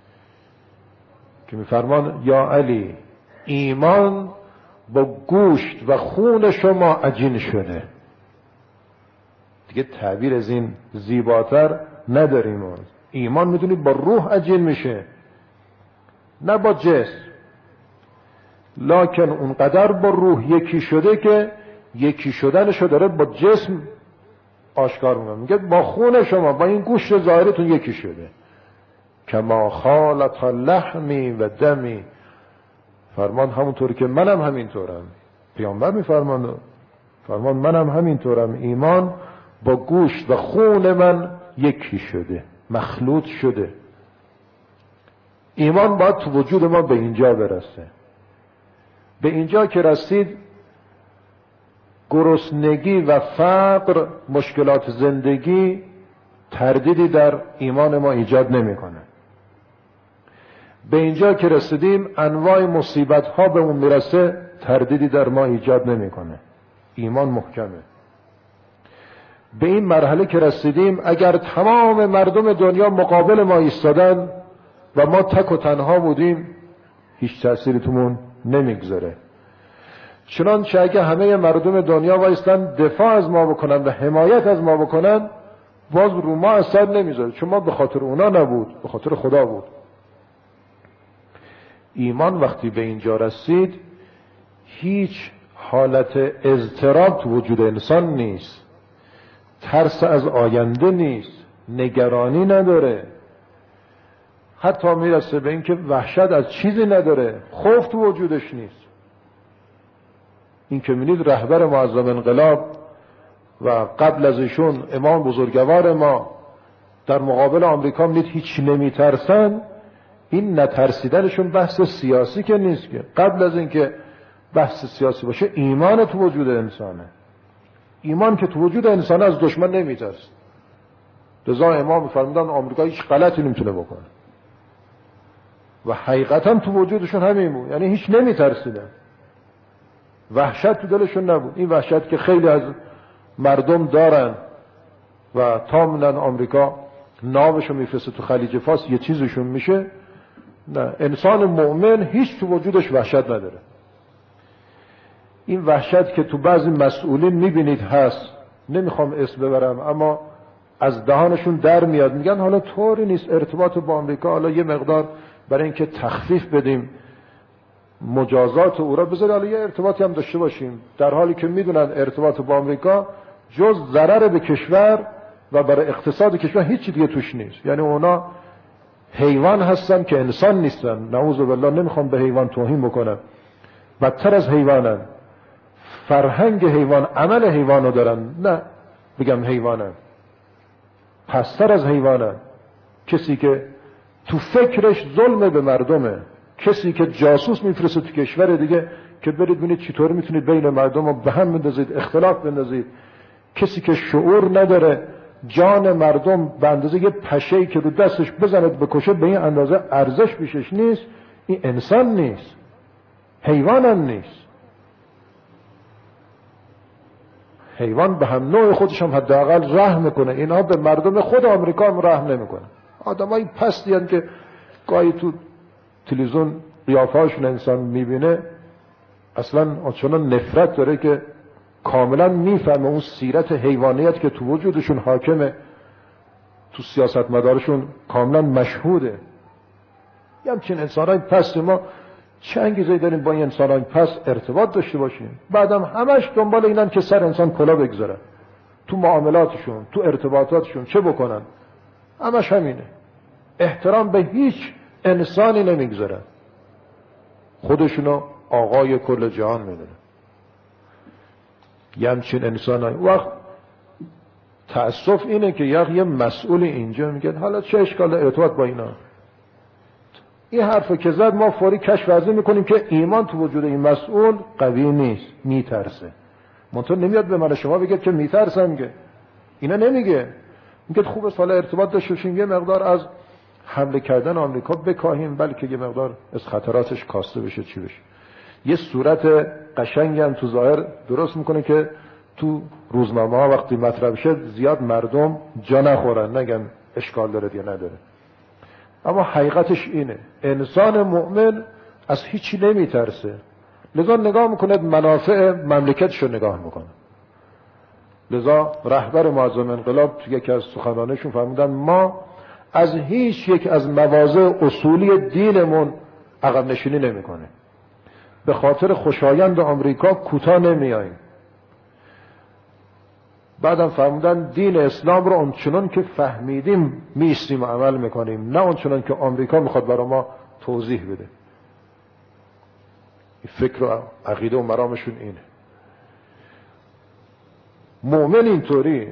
Speaker 1: که میفرمان یا علی ایمان با گوشت و خون شما عجین شده. دیگه تعبیر از این زیباتر نداریم. ایمان میدونید با روح عجین میشه نه با جسم، لکن اونقدر با روح یکی شده که یکی شدنشو داره با جسم آشکار میکنه. میگه با خون شما با این گوشت ظاهرتون یکی شده. کما خالط لحمی و دمی. فرمان همونطور که منم همینطورم. پیامبر میفرمان فرمان منم همینطورم. ایمان با گوشت و خون من یکی شده، مخلوط شده. ایمان باید تو وجود ما به اینجا برسه. به اینجا که رسید گرسنگی و فقر، مشکلات زندگی تردیدی در ایمان ما ایجاد نمیکنه. به اینجا که رسیدیم انواع مصیبت ها به اون میرسه تردیدی در ما ایجاد نمیکنه. ایمان محکمه. به این مرحله که رسیدیم اگر تمام مردم دنیا مقابل ما ایستادن و ما تک و تنها بودیم هیچ تأثیری تومون نمیگذاره. چنانچه اگه همه مردم دنیا وایستن دفاع از ما بکنن و حمایت از ما بکنن باز رو ما اثر نمیذاره، چون ما به خاطر اونا نبود، به خاطر خدا بود. ایمان وقتی به اینجا رسید هیچ حالت اضطراب تو وجود انسان نیست، ترس از آینده نیست، نگرانی نداره، حتی میرسه به اینکه وحشت از چیزی نداره، خوف تو وجودش نیست. این که می‌بینید رهبر معظم انقلاب و قبل از ایشون امام بزرگوار ما در مقابل آمریکا می‌بینید هیچ نمیترسن. این نترسیدنشون بحث سیاسی که نیست، که قبل از اینکه بحث سیاسی باشه ایمان تو وجود انسانه. ایمان که تو وجود انسان از دشمن نمیترسه. لذا امام فرمودن آمریکا هیچ غلطی نمیتونه بکنه و حقیقتا تو وجودشون همین بود، یعنی هیچ نمیترسیدن، وحشت تو دلشون نبود. این وحشت که خیلی از مردم دارن و تا میدن آمریکا ناوشو میفرسته تو خلیج فارس یه چیزشون میشه. نه، انسان مؤمن هیچ تو وجودش وحشت نداره. این وحشت که تو بعضی مسئولین میبینید هست، نمیخوام اسم ببرم اما از دهانشون در میاد، میگن حالا طوری نیست ارتباط با آمریکا، حالا یه مقدار برای اینکه تخفیف بدیم مجازات او را بذاره حالا یه ارتباطی هم داشته باشیم، در حالی که میدونن ارتباط با آمریکا جز ضرر به کشور و برای اقتصاد کشور هیچی دیگه توش نیست. یعنی اونا حیوان هستن که انسان نیستن. نعوذ بالله، نمیخوام به حیوان توهین بکنم، بدتر از حیوانن. فرهنگ حیوان، عمل حیوانو دارن، نه بگم حیوانن، پستر از حیوانن. کسی که تو فکرش ظلم به مردمه، کسی که جاسوس میفرسته تو کشور دیگه که برید ببینید چطور میتونید بین مردم رو به هم بندازید، اختلاف بندازید. کسی که شعور نداره جان مردم به اندازه یه پشه‌ای که رو دستش بزنید بکشه به این اندازه ارزش بیشش نیست، این انسان نیست، حیوان هم نیست. حیوان به هم نوع خودش هم حداقل رحم میکنه، اینا به مردم خود آمریکا هم رحم نمیکنه. آدمای پستی هستند که گاهی تو تلویزیون قیافه‌هاشون انسان میبینه اصلا آنچنان نفرت داره که کاملا میفهمه اون سیرت حیوانیت که تو وجودشون حاکمه، تو سیاست مدارشون کاملا مشهوده. یه همچین انسانای پست ما چه انگیزه‌ای داریم با این انسانای پست ارتباط داشته باشیم؟ بعدم همش دنبال اینن که سر انسان کلا بگذارن، تو معاملاتشون، تو ارتباطاتشون چه بکنن؟ همش همینه. احترام به هیچ انسانی نمیگذارن، خودشونو آقای کل جهان میدونن. یه همچین انسانای وقت تأسف اینه که یه مسئول اینجا میگه حالا چه اشکال ارتباط با اینا. این حرفو که زد ما فوری کشف ورزی میکنیم که ایمان تو وجود این مسئول قوی نیست، میترسه. منطور نمیاد به من شما بگید که میترسم، میگه اینا نمیگه، میگه خوبه حالا ارتباط داشته باشیم یه مقدار از حمله کردن آمریکا بکاهیم، بلکه یه مقدار از خطراتش کاسته بشه چی بشه. یه صورت قشنگی هم تو ظاهر درست میکنه که تو روزنامه ها وقتی مطرح شد زیاد مردم جا نخورن، نگن اشکال داره یا نداره. اما حقیقتش اینه انسان مؤمن از هیچی نمیترسه، لذا نگاه میکنه منافع مملکتشو نگاه میکنه. لذا رهبر معظم انقلاب تو یکی از سخنانشون فرمودن ما از هیچ یک از مواضع اصولی دینمون عقب نشینی نمیکنه، به خاطر خوشایند آمریکا کوتاه نمیاییم. بعدم فرمودن دین اسلام رو اونچنان که فهمیدیم میستیم و عمل میکنیم، نه اونچنان که آمریکا میخواد برای ما توضیح بده. این فکر و عقیده و مرامشون اینه. مؤمن اینطوریه.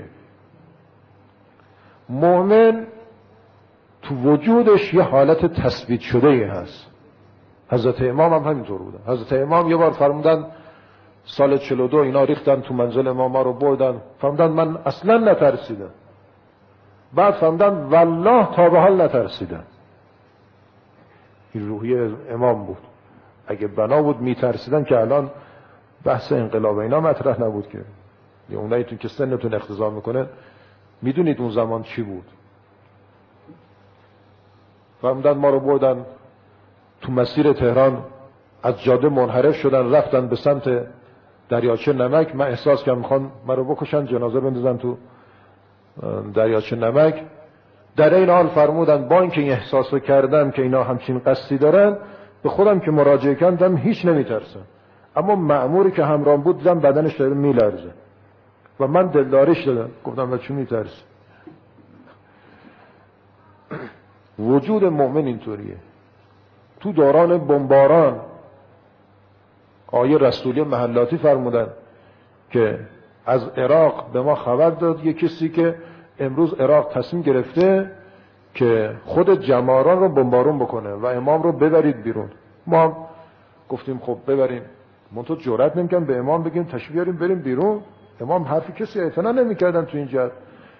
Speaker 1: مؤمن تو وجودش یه حالت تثبیت شده ای هست. حضرت امام هم همینطور بودن. حضرت امام یه بار فرمودن سال چهل و دو اینا ریختن تو منزل ما، ما رو بردن، فرمودن من اصلا نترسیدم. بعد فرمودن والله تا به حال نترسیدم. این روحیه امام بود. اگه بنا بود میترسیدن که الان بحث انقلاب اینا مطرح نبود که. یا اونایتون که سنتون اقتضا میکنه میدونید اون زمان چی بود. فرمودن ما رو بردن تو مسیر تهران، از جاده منحرف شدن رفتن به سمت دریاچه نمک. من احساس کردم میخوان من رو بکشن، جنازه بندازن تو دریاچه نمک. در این حال فرمودن با اینکه این احساس رو کردم که اینا همچین قصدی دارن، به خودم که مراجعه کردم هیچ نمیترسم. اما مأموری که همراهم بود دیدم بدنش داره میلرزه و من دلداریش دادم، گفتم و چون میترسه. وجود مؤمن اینطوریه. تو دوران بمباران آیه رسولی محلاتی فرمودن که از عراق به ما خبر داد یه کسی که امروز عراق تصمیم گرفته که خود جماران رو بمبارون بکنه و امام رو ببرید بیرون. ما گفتیم خب ببریم. منتها جرئت نمی‌کنیم به امام بگیم تشریف بیاریم بریم بیرون. امام حرفی کسی اعتنا نمی‌کردن تو این جهت.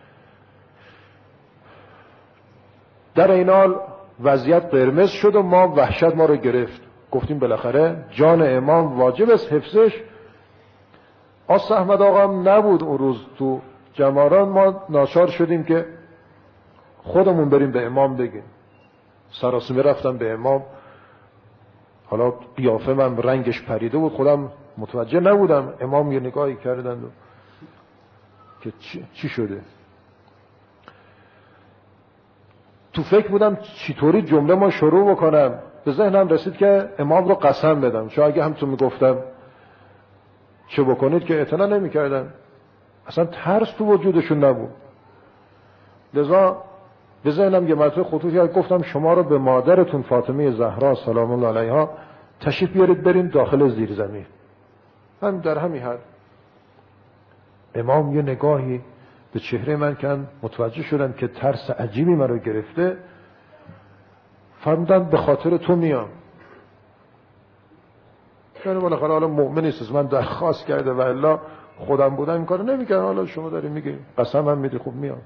Speaker 1: در این حال وضعیت قرمز شد و ما وحشت ما رو گرفت. گفتیم بالاخره جان امام واجب است حفظش. آس احمد آقا هم نبود اون روز تو جماران. ما ناچار شدیم که خودمون بریم به امام بگیم. سراسیمه رفتم به امام. حالا قیافه من رنگش پریده بود، خودم متوجه نبودم. امام یه نگاهی کردند و که چی, چی شده. تو فکر بودم چطوری جمله ما شروع بکنم. به ذهنم رسید که امام رو قسم بدم، چون اگه همتون میگفتم چه بکنید که اعتنا نمی کردن. اصلا ترس تو وجودشون نبود. لذا به ذهنم یه مرتبه خطوطی گفتم شما رو به مادرتون فاطمه زهرا سلام الله علیها تشریف بیارید بریم داخل زیر زمین. هم در همین حد امام یه نگاهی به چهره من کردن، متوجه شدن که ترس عجیبی من رو گرفته. فرمودن به خاطر تو میام. یعنی بالاخره حالا مؤمنی است، من درخواست کرده و الا خودم بودم این کارو نمی‌کردم. حالا شما داری میگی قسم هم میدی، خوب میام.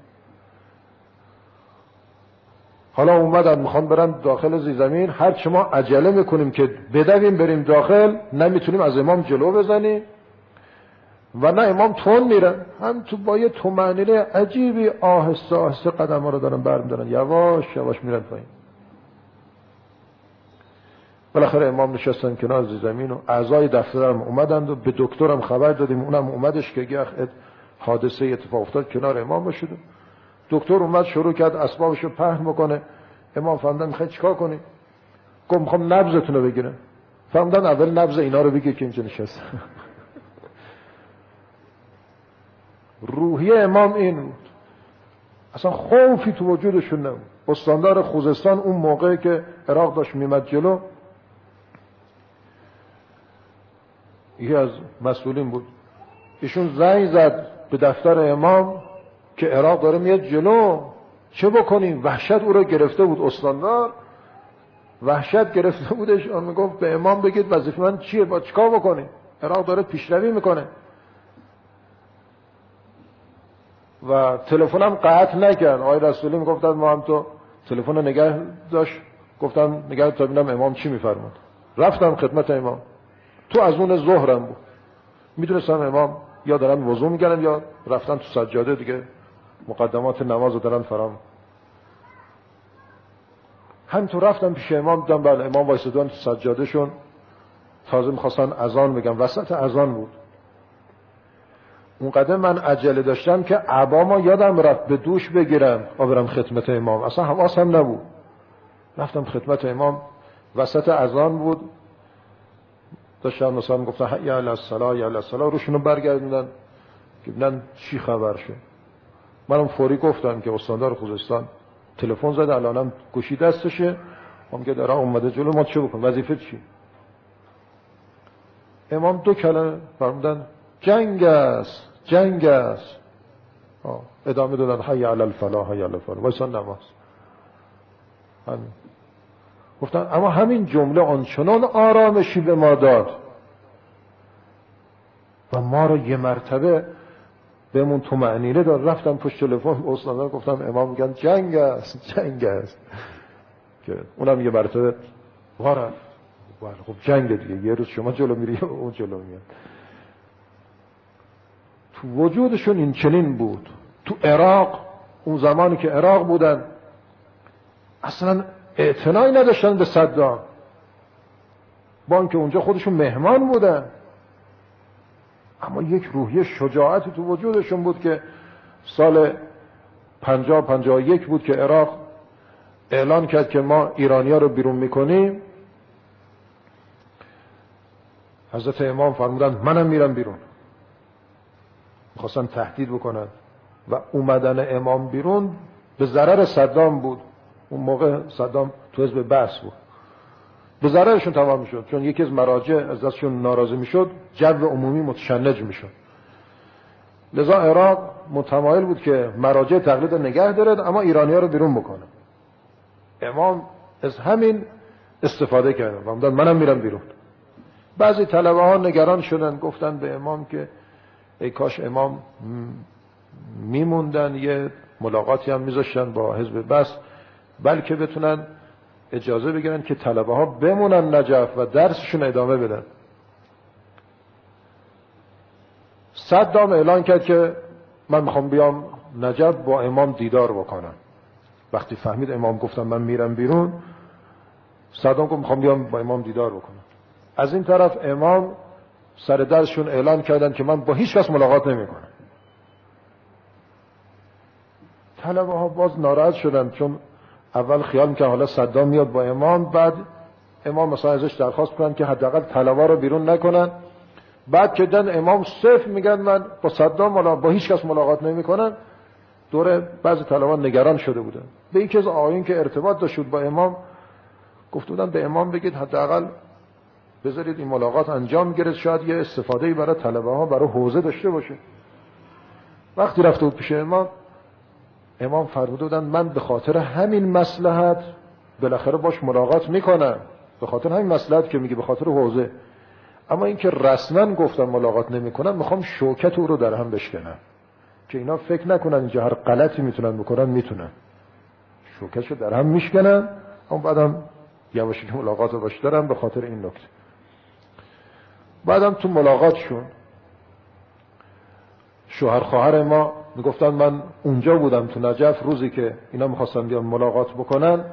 Speaker 1: حالا اومدن میخوان برن داخل زیر زمین. هر چه ما عجله میکنیم که بدویم بریم داخل، نمیتونیم از امام جلو بزنیم و نه امام تون میرن، هم تو با یه طمأنینه عجیبی آهسته آهسته قدم ها رو دارن برمیدارن، یواش یواش میرن پایین. بالاخره امام نشستن کنار زیر زمین و اعضای دفترم اومدند و به دکترم خبر دادیم، اونم اومدش که یه حادثه اتفاق افتاد کنار امام شد. دکتر اومد شروع کرد اسبابشو پهن بکنه. امام فهمیدن میخوای چیکار کنی؟ گفت میخوام نبضتون رو بگیرم. فهمیدن اول نبض اینا رو بگیر که اینجا نشست. روحیه امام این بود. اصلا خوفی تو وجودشون نبود. استاندار خوزستان اون موقعی که عراق داشت میمد جلو، یکی از مسئولین بود، ایشون زنگ زد به دفتر امام که عراق داره میاد جلو، چه بکنیم؟ وحشت او رو گرفته بود. استاندار وحشت گرفته بودش. اون میگفت به امام بگید وظیفه من چیه، با چیکار بکنیم؟ عراق داره پیشروی میکنه. و تلفنم قطع نکرد. آقای رسولی میگفتن ما هم تو تلفن رو نگه داشت، گفتم نگه تا ببینم امام چی میفرماد. رفتم خدمت امام، تو از اون ظهرم بود، میدونستم امام یا دارن وضو میگیرن یا رفتن تو سجاده دیگه، مقدمات نماز رو دارن فرام. همینطور رفتم پیش امام، دیدم بله امام وایسادن تو سجاده شون، تازه میخواستن اذان بگم، وسط اذان بود. اون قدر من عجله داشتم که عبامو یادم رفت به دوش بگیرم و برم خدمت امام، اصلا حواسم نبود. رفتم خدمت امام، وسط اذان بود، داشتم مثلا میگفتن حی علی الصلاه یا علی الصلاه، روشونو برگردوندن که ببینن چی خبر شد. منم فوری گفتم که استاندار خوزستان تلفن زده، الانم گوشی دستشه، هم که داره اومده جلو، ما چه بکنیم؟ وظیفه چی؟ امام دو کلمه فرمودن جنگ است، جنگ است. ادامه دادن حی علی الفلاح، حی علی الفلاح، وایسان نماز. همین گفتن. اما همین جمله آنچنان آرامشی به ما داد و ما رو یه مرتبه بهمون طمأنینه داد. رفتم پشت تلفن استاندار گفتم امام میگن جنگ است، جنگ است، که اونم یه مرتبه واره. خب جنگ دیگه، یه روز شما جلو میری اون جلو میاد. تو وجودشون این چنین بود. تو عراق، اون زمانی که عراق بودن، اصلا اعتنایی نداشتن به صدام، با اینکه اونجا خودشون مهمان بودن، اما یک روحیه شجاعتی تو وجودشون بود که سال پنجاه پنجاه و یک بود که عراق اعلان کرد که ما ایرانی‌ها رو بیرون میکنیم. حضرت امام فرمودن منم میرم بیرون. میخواستن تهدید بکنن و اومدن امام بیرون به ضرر صدام بود. اون موقع صدام تو حزب بعث بود، به ضررشون تمام میشد، چون یکی از مراجع از دستشون ناراضی میشد، جو عمومی متشنج میشد. لذا عراق متمایل بود که مراجع تقلید نگه دارد اما ایرانی‌ها رو بیرون بکنه. امام از همین استفاده کردن و منم میرم بیرون. بعضی طلبه ها نگران شدن، گفتن به امام که ای کاش امام میموندن، یه ملاقاتی هم میذاشتن با حزب بعث، بلکه بتونن اجازه بگیرن که طلبه ها بمونن نجف و درسشون ادامه بدن. صدام اعلان کرد که من میخوام بیام نجف با امام دیدار بکنم. وقتی فهمید امام گفتم من میرم بیرون، صدام گفت میخوام بیام با امام دیدار بکنم. از این طرف امام سر درسشون اعلان کردن که من با هیچ کس ملاقات نمیکنم. طلبه ها باز ناراحت شدن، چون اول خیال میکنن حالا صدام میاد با امام، بعد امام مثلا ازش درخواست کنن که حداقل طلبه رو بیرون نکنن. بعد که دن امام صفر میگن من با صدام ملاقات با هیچ کس ملاقات نمیکنم. دوره بعضی طلبه نگران شده بودن. به یکی از آقایون که ارتباط داشت با امام گفت بودن به امام بگید حداقل بذارید این ملاقات انجام گیره، شاید یه استفاده‌ای برای طلبه ها برای حوزه داشته باشه. وقتی رفته بود پیش امام، امام فرموده بودن من به خاطر همین مصلحت بالاخره باش ملاقات میکنم، به خاطر همین مصلحت که میگه به خاطر حوزه، اما اینکه رسما گفتم ملاقات نمیکنم، میخوام شوکت او رو در هم بشکنم که اینا فکر نکنن اینجا هر غلطی میتونن بکنن، میتونن شوکتشو در هم میشکنن، اما بعدم یواشکی ملاقات رو باش دارم به خاطر این نکته. بعدم تو ملاقاتشون شوهر خواهر ما میگفتن من اونجا بودم تو نجف روزی که اینا میخواستن بیان ملاقات بکنن.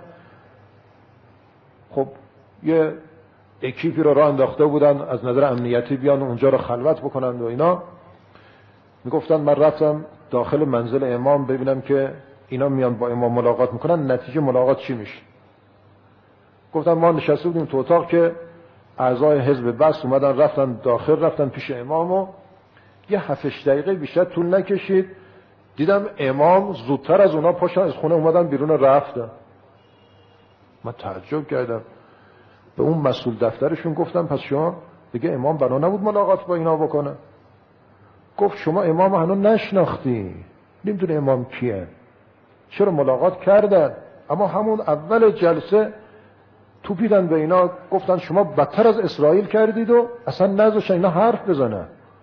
Speaker 1: خب یه اکیپی رو راه انداخته بودن از نظر امنیتی بیان اونجا رو خلوت بکنن و اینا. میگفتن من رفتم داخل منزل امام ببینم که اینا میان با امام ملاقات میکنن، نتیجه ملاقات چی میشه. گفتن ما نشسته بودیم تو اتاق که اعضای حزب بعث اومدن رفتن داخل، رفتن پیش امام و یه هفتش دقیقه بیشتر طول نکشید دیدم امام زودتر از اونا پاشن از خونه اومدن بیرون رفتن. من تعجب کردم، به اون مسئول دفترشون گفتم پس شما دیگه امام بنا نبود ملاقات با اینا بکنه؟ گفت شما امام هنوز نشناختی، نمیدونه امام کیه. چرا ملاقات کردن اما همون اول جلسه توپیدن به اینا، گفتن شما بدتر از اسرائیل کردید و اصلا نذاشتن اینا حرف بزنن.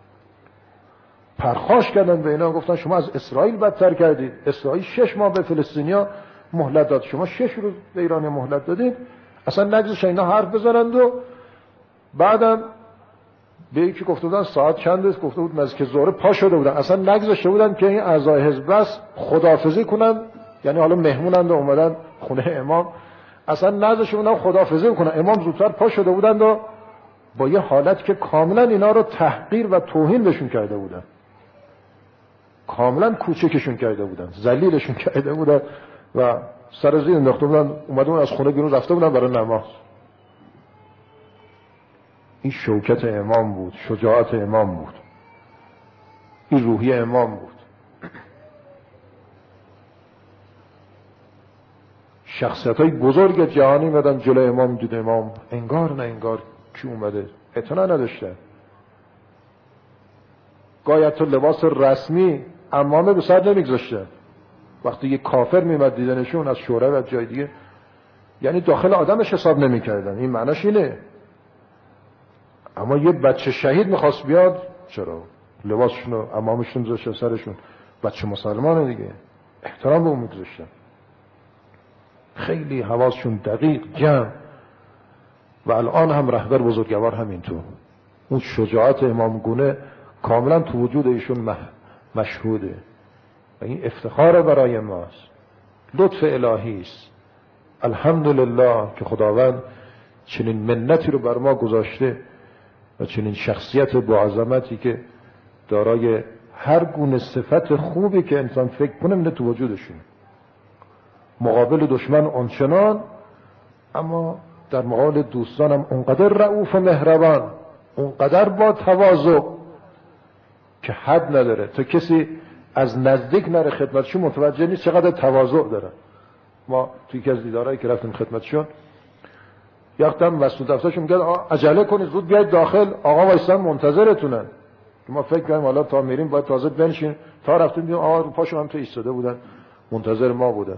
Speaker 1: پرخاش کردن به اینا، گفتن شما از اسرائیل بدتر کردید. اسرائیل شش ماه به فلسطینیا مهلت داد، شما شش روز به ایرانی مهلت دادید. اصلا نگذاشتن اینا حرف بزنند. و بعدم به یکی گفته بودن ساعت چند است، گفته بود نزدیک ظهر پا شده بودن. اصلا نگذاشته بودن که این اعضای حزب بس خداحافظی کنن، یعنی حالا مهمونند و اومدن خونه امام، اصلا نذاشته بودن خداحافظی کنن. امام زودتر پا شده بودند و با یه حالت که کاملا اینا رو تحقیر و توهین بهشون کرده بودن، کاملا کوچکشون کرده بودن، ذلیلشون کرده بودن و سر زیر انداخته بودن. اومده بودن از خونه بیرون رفته بودن برای نماز. این شوکت امام بود، شجاعت امام بود، این روحی امام بود. شخصیت های بزرگ جهانی میدن جلوی امام، دید امام انگار نه انگار کی اومده، اعتنا نداشتن. گاهی حتی لباس رسمی عمامه به سر نمیگذاشتن. وقتی یه کافر میمد دیدنشون از شورای و از جای دیگه، یعنی داخل آدمش حساب نمیکردن. این معناش اینه. اما یه بچه شهید میخواست بیاد، چرا لباسشون و عمامشون گذاشتن سرشون، بچه مسلمانه دیگه، احترام به اون میگذاشتن. خیلی حواسشون دقیق، جمع. و الان هم رهبر بزرگوار همینطور. اون شجاعت امام گونه کاملا تو وجود ایشون مشهوده و این افتخار برای ماست، لطف الهی است. الحمدلله که خداوند چنین منتی رو بر ما گذاشته و چنین شخصیت با عظمتی که دارای هر گونه صفت خوبی که انسان فکر کنه میده تو وجودشون. مقابل دشمن آنچنان، اما در مقابل دوستانم اونقدر رؤوف و مهربان، اونقدر با تواضع که حد نداره. تا کسی از نزدیک نره خدمتشون متوجه نیست چقدر تواضع داره. ما توی یکی از دیدارهایی که رفتیم خدمتشون، یختم مسئول دفترشون میگه عجله کنید زود بیاید داخل، آقا وایسان منتظرتونن. ما فکر کنیم حالا تا میریم باید تازه بنشین. تا رفتیم دیدیم آقا رو پاشون هم تو ایستاده بودن، منتظر ما بودن.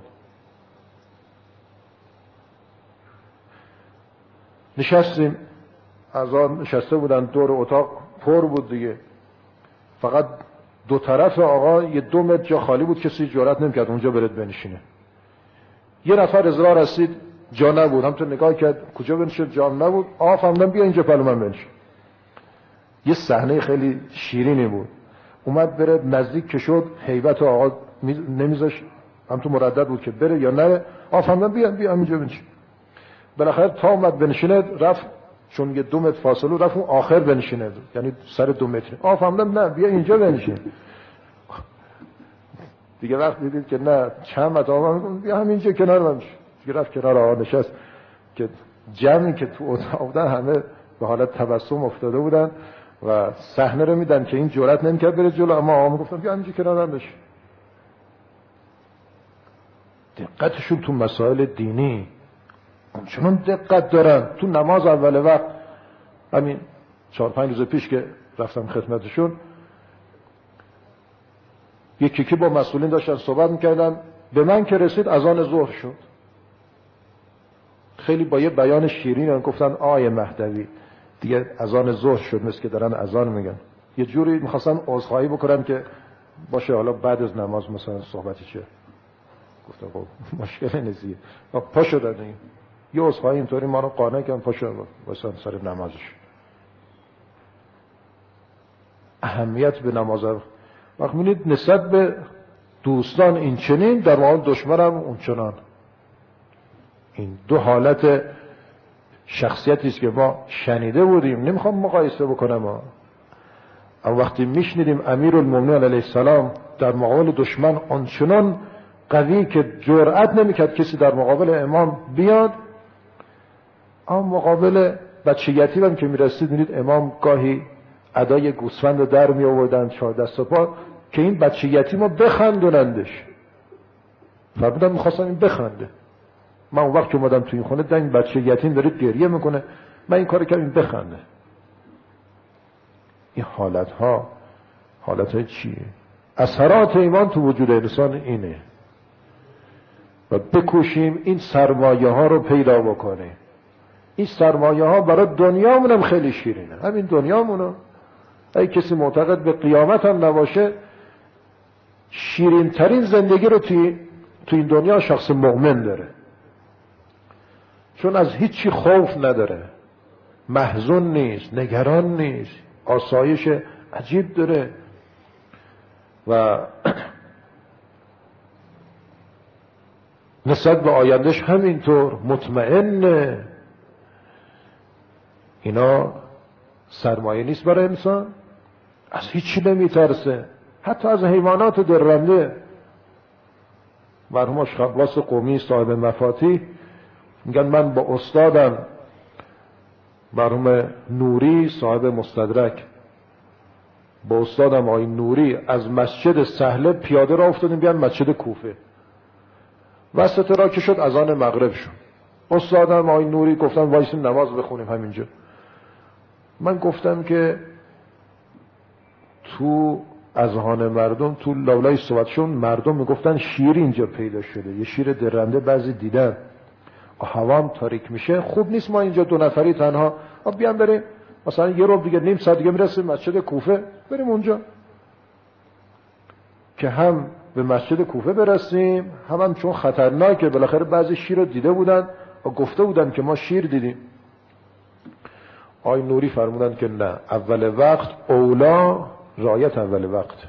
Speaker 1: نشستیم، اعضا نشسته بودن دور اتاق، پر بود دیگه. فقط دو طرف آقا یه دو متر جا خالی بود، کسی جرئت نمی‌کرد اونجا برد بنشینه. یه نفر اصرار رسید، جا نبود. هم تو نگاه کرد کجا بنشه، جا نبود. آقا فهمیدم بیا اینجا پلو من بنشین. یه صحنه خیلی شیرینی بود. اومد بره، نزدیک که شد هیبت آقا نمیذاش، هم تو مردد بود که بره یا نره. آقا فهمیدم بیا بیا اینجا بنشین. بالاخره تا اومد بنشینه رفت، چون یه دو متر فاصله رفت اون آخر بنشینه، یعنی سر دو متر. آ فهمیدم نه بیا اینجا بنشین. دیگه وقت دیدید که نه چند متر آقا بیا همینجا کنار من. دیگه رفت کنار آقا نشست که جمعی که تو اتاق بودن همه به حالت تبسم افتاده بودن و صحنه رو میدن که این جرئت نمی‌کرد بره جلو، اما آقا میگفتن بیا همینجا کنار من بشین. دقتشون تو مسائل دینی چون دقت دارن. تو نماز اول وقت، همین چهار پنج روز پیش که رفتم خدمتشون، یکی که با مسئولین داشتن صحبت میکردن، به من که رسید اذان ظهر شد. خیلی با یه بیان شیرین گفتن آیه مهدوی دیگه اذان ظهر شد، مثل که دارن اذان میگن. یه جوری میخواستم عذرخواهی بکنم که باشه حالا بعد از نماز مثلا صحبتی چه. گفتم خب مشکل نیست، پا شدن این یه عذرخواهی اینطوری ما رو قانع کردن، پا شدن واسه سر نمازش. اهمیت به نماز وقت می‌بینید نسبت به دوستان این چنین، در مقابل دشمن هم اون چنان. این دو حالت شخصیتی است که ما شنیده بودیم. نمیخوام مقایسه بکنم، اما وقتی میشنیدیم امیرالمومنین علیه السلام در مقابل دشمن آنچنان قوی که جرأت نمیکرد کسی در مقابل امام بیاد، اما مقابل بچه یتیم هم که میرسید میدید امام گاهی ادای گوسفند در می آوردن چهار دست و پا که این بچه یتیم رو بخندونندش. فرمودن میخواستم این بخنده. من اون وقت که اومدم تو این خونه دیدم این بچه یتیم داره گریه میکنه، من این کارو کردم این بخنده. این حالت ها حالت های چیه؟ اثرات ایمان تو وجود انسان اینه و بکوشیم این سرمایه ها رو پیدا بکنیم. این سرمایه ها برای دنیامون هم خیلی شیرینه. همین دنیامونو اگه کسی معتقد به قیامت هم نباشه، شیرین ترین زندگی رو توی تو این دنیا شخص مؤمن داره، چون از هیچی خوف نداره، محزون نیست، نگران نیست، آسایش عجیب داره و نسبت به آیندهش همینطور مطمئنه. اینا سرمایه نیست برای انسان، از هیچی نمیترسه، حتی از حیوانات درنده. مرحوم شیخ عباس قمی صاحب مفاتیح میگن من با استادم مرحوم نوری صاحب مستدرک، با استادم آقای نوری از مسجد سهله پیاده راه افتادیم بیان مسجد کوفه. وسط راه که شد اذان مغرب شد، استادم آقای نوری گفتن وایسیم نماز بخونیم همینجا. من گفتم که تو اذهان مردم، تو لولای صحبتشون مردم میگفتن شیر اینجا پیدا شده، یه شیر درنده بعضی دیدن، هوام تاریک میشه، خوب نیست ما اینجا دو نفری تنها، بیان بریم مثلا یه رو دیگه نیم ساعت دیگه میرسیم مسجد کوفه، بریم اونجا که هم به مسجد کوفه برسیم، هم, هم چون خطرناکه، بالاخره بعضی شیر رو دیده بودن و گفته بودن که ما شیر دیدیم. آقای نوری فرمودن که نه، اول وقت اولا رعایت اول وقت.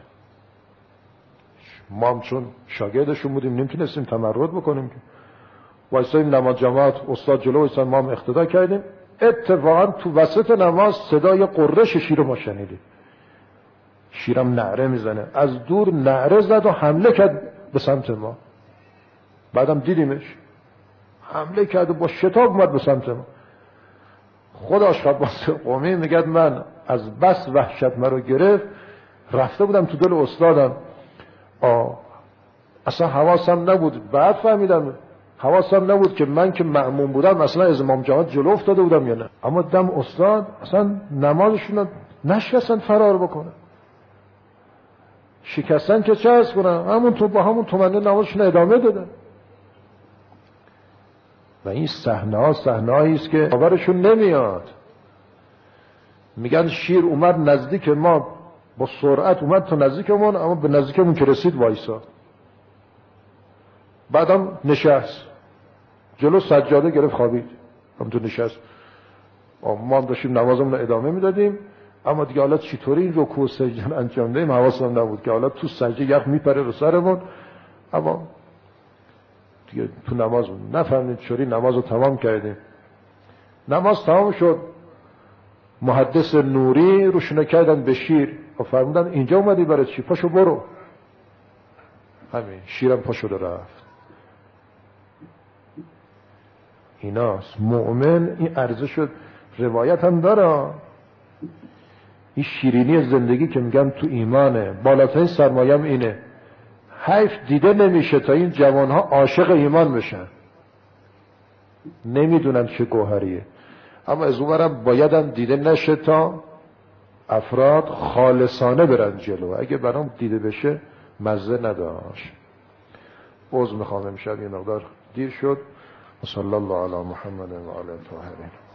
Speaker 1: ما هم چون شاگردشون بودیم نمیتونستیم تمرد بکنیم که وایساییم نماز جماعت، استاد جلو وایسن، ما هم اقتدا کردیم. اتفاقا تو وسط نماز صدای قررش شیر ما شنیدیم، شیرم نعره میزنه، از دور نعره زد و حمله کرد به سمت ما. بعدم دیدیمش حمله کرد و با شتاب اومد به سمت ما. خدا شیخ عباس قمی میگه من از بس وحشت مرا گرفت، رفته بودم تو دل استادم، آه اصلا حواسم نبود، بعد فهمیدم حواسم نبود که من که مأموم بودم اصلا از امام جماعت جلو افتاده بودم یا نه، اما دم استاد اصلا نمازشون رو نشکستن فرار بکنن، شکستن که چه از کنن، همون تو با همون تومنه نمازشون ادامه دادن. و این صحنه ها صحنه هایی است که باورشون نمیاد. میگن شیر اومد نزدیک ما، با سرعت اومد تا نزدیکمون، اما به نزدیکمون که رسید وایساد، بعدم نشست جلو سجاده گرفت خوابید، هم تو نشست. ما هم داشتیم نمازمون رو ادامه میدادیم، اما دیگه حالا چطوری این رکوع و سجده انجام دهیم حواسمون نبود که حالا تو سجده یخ میپره رو سرمون، اما دیگه تو نماز نفهمید چوری نماز رو تمام کردیم. نماز تمام شد، محدث نوری روشونه کردن به شیر و فرمودن اینجا اومدی برای چی؟ پاشو برو. همین شیرم پاشو رفت. ایناست مؤمن، این ارزش روایت هم داره، این شیرینی زندگی که میگم تو ایمانه. بالاترین سرمایه‌ام اینه، حیف دیده نمیشه تا این جوانها عاشق ایمان بشن، نمیدونن چه گوهریه، اما از اونورم بایدم دیده نشه تا افراد خالصانه برن جلو. اگه برام دیده بشه مزه نداشت. عذر میخوام امشب یه مقدار دیر شد. صلی الله علی محمد و آله الطاهرین.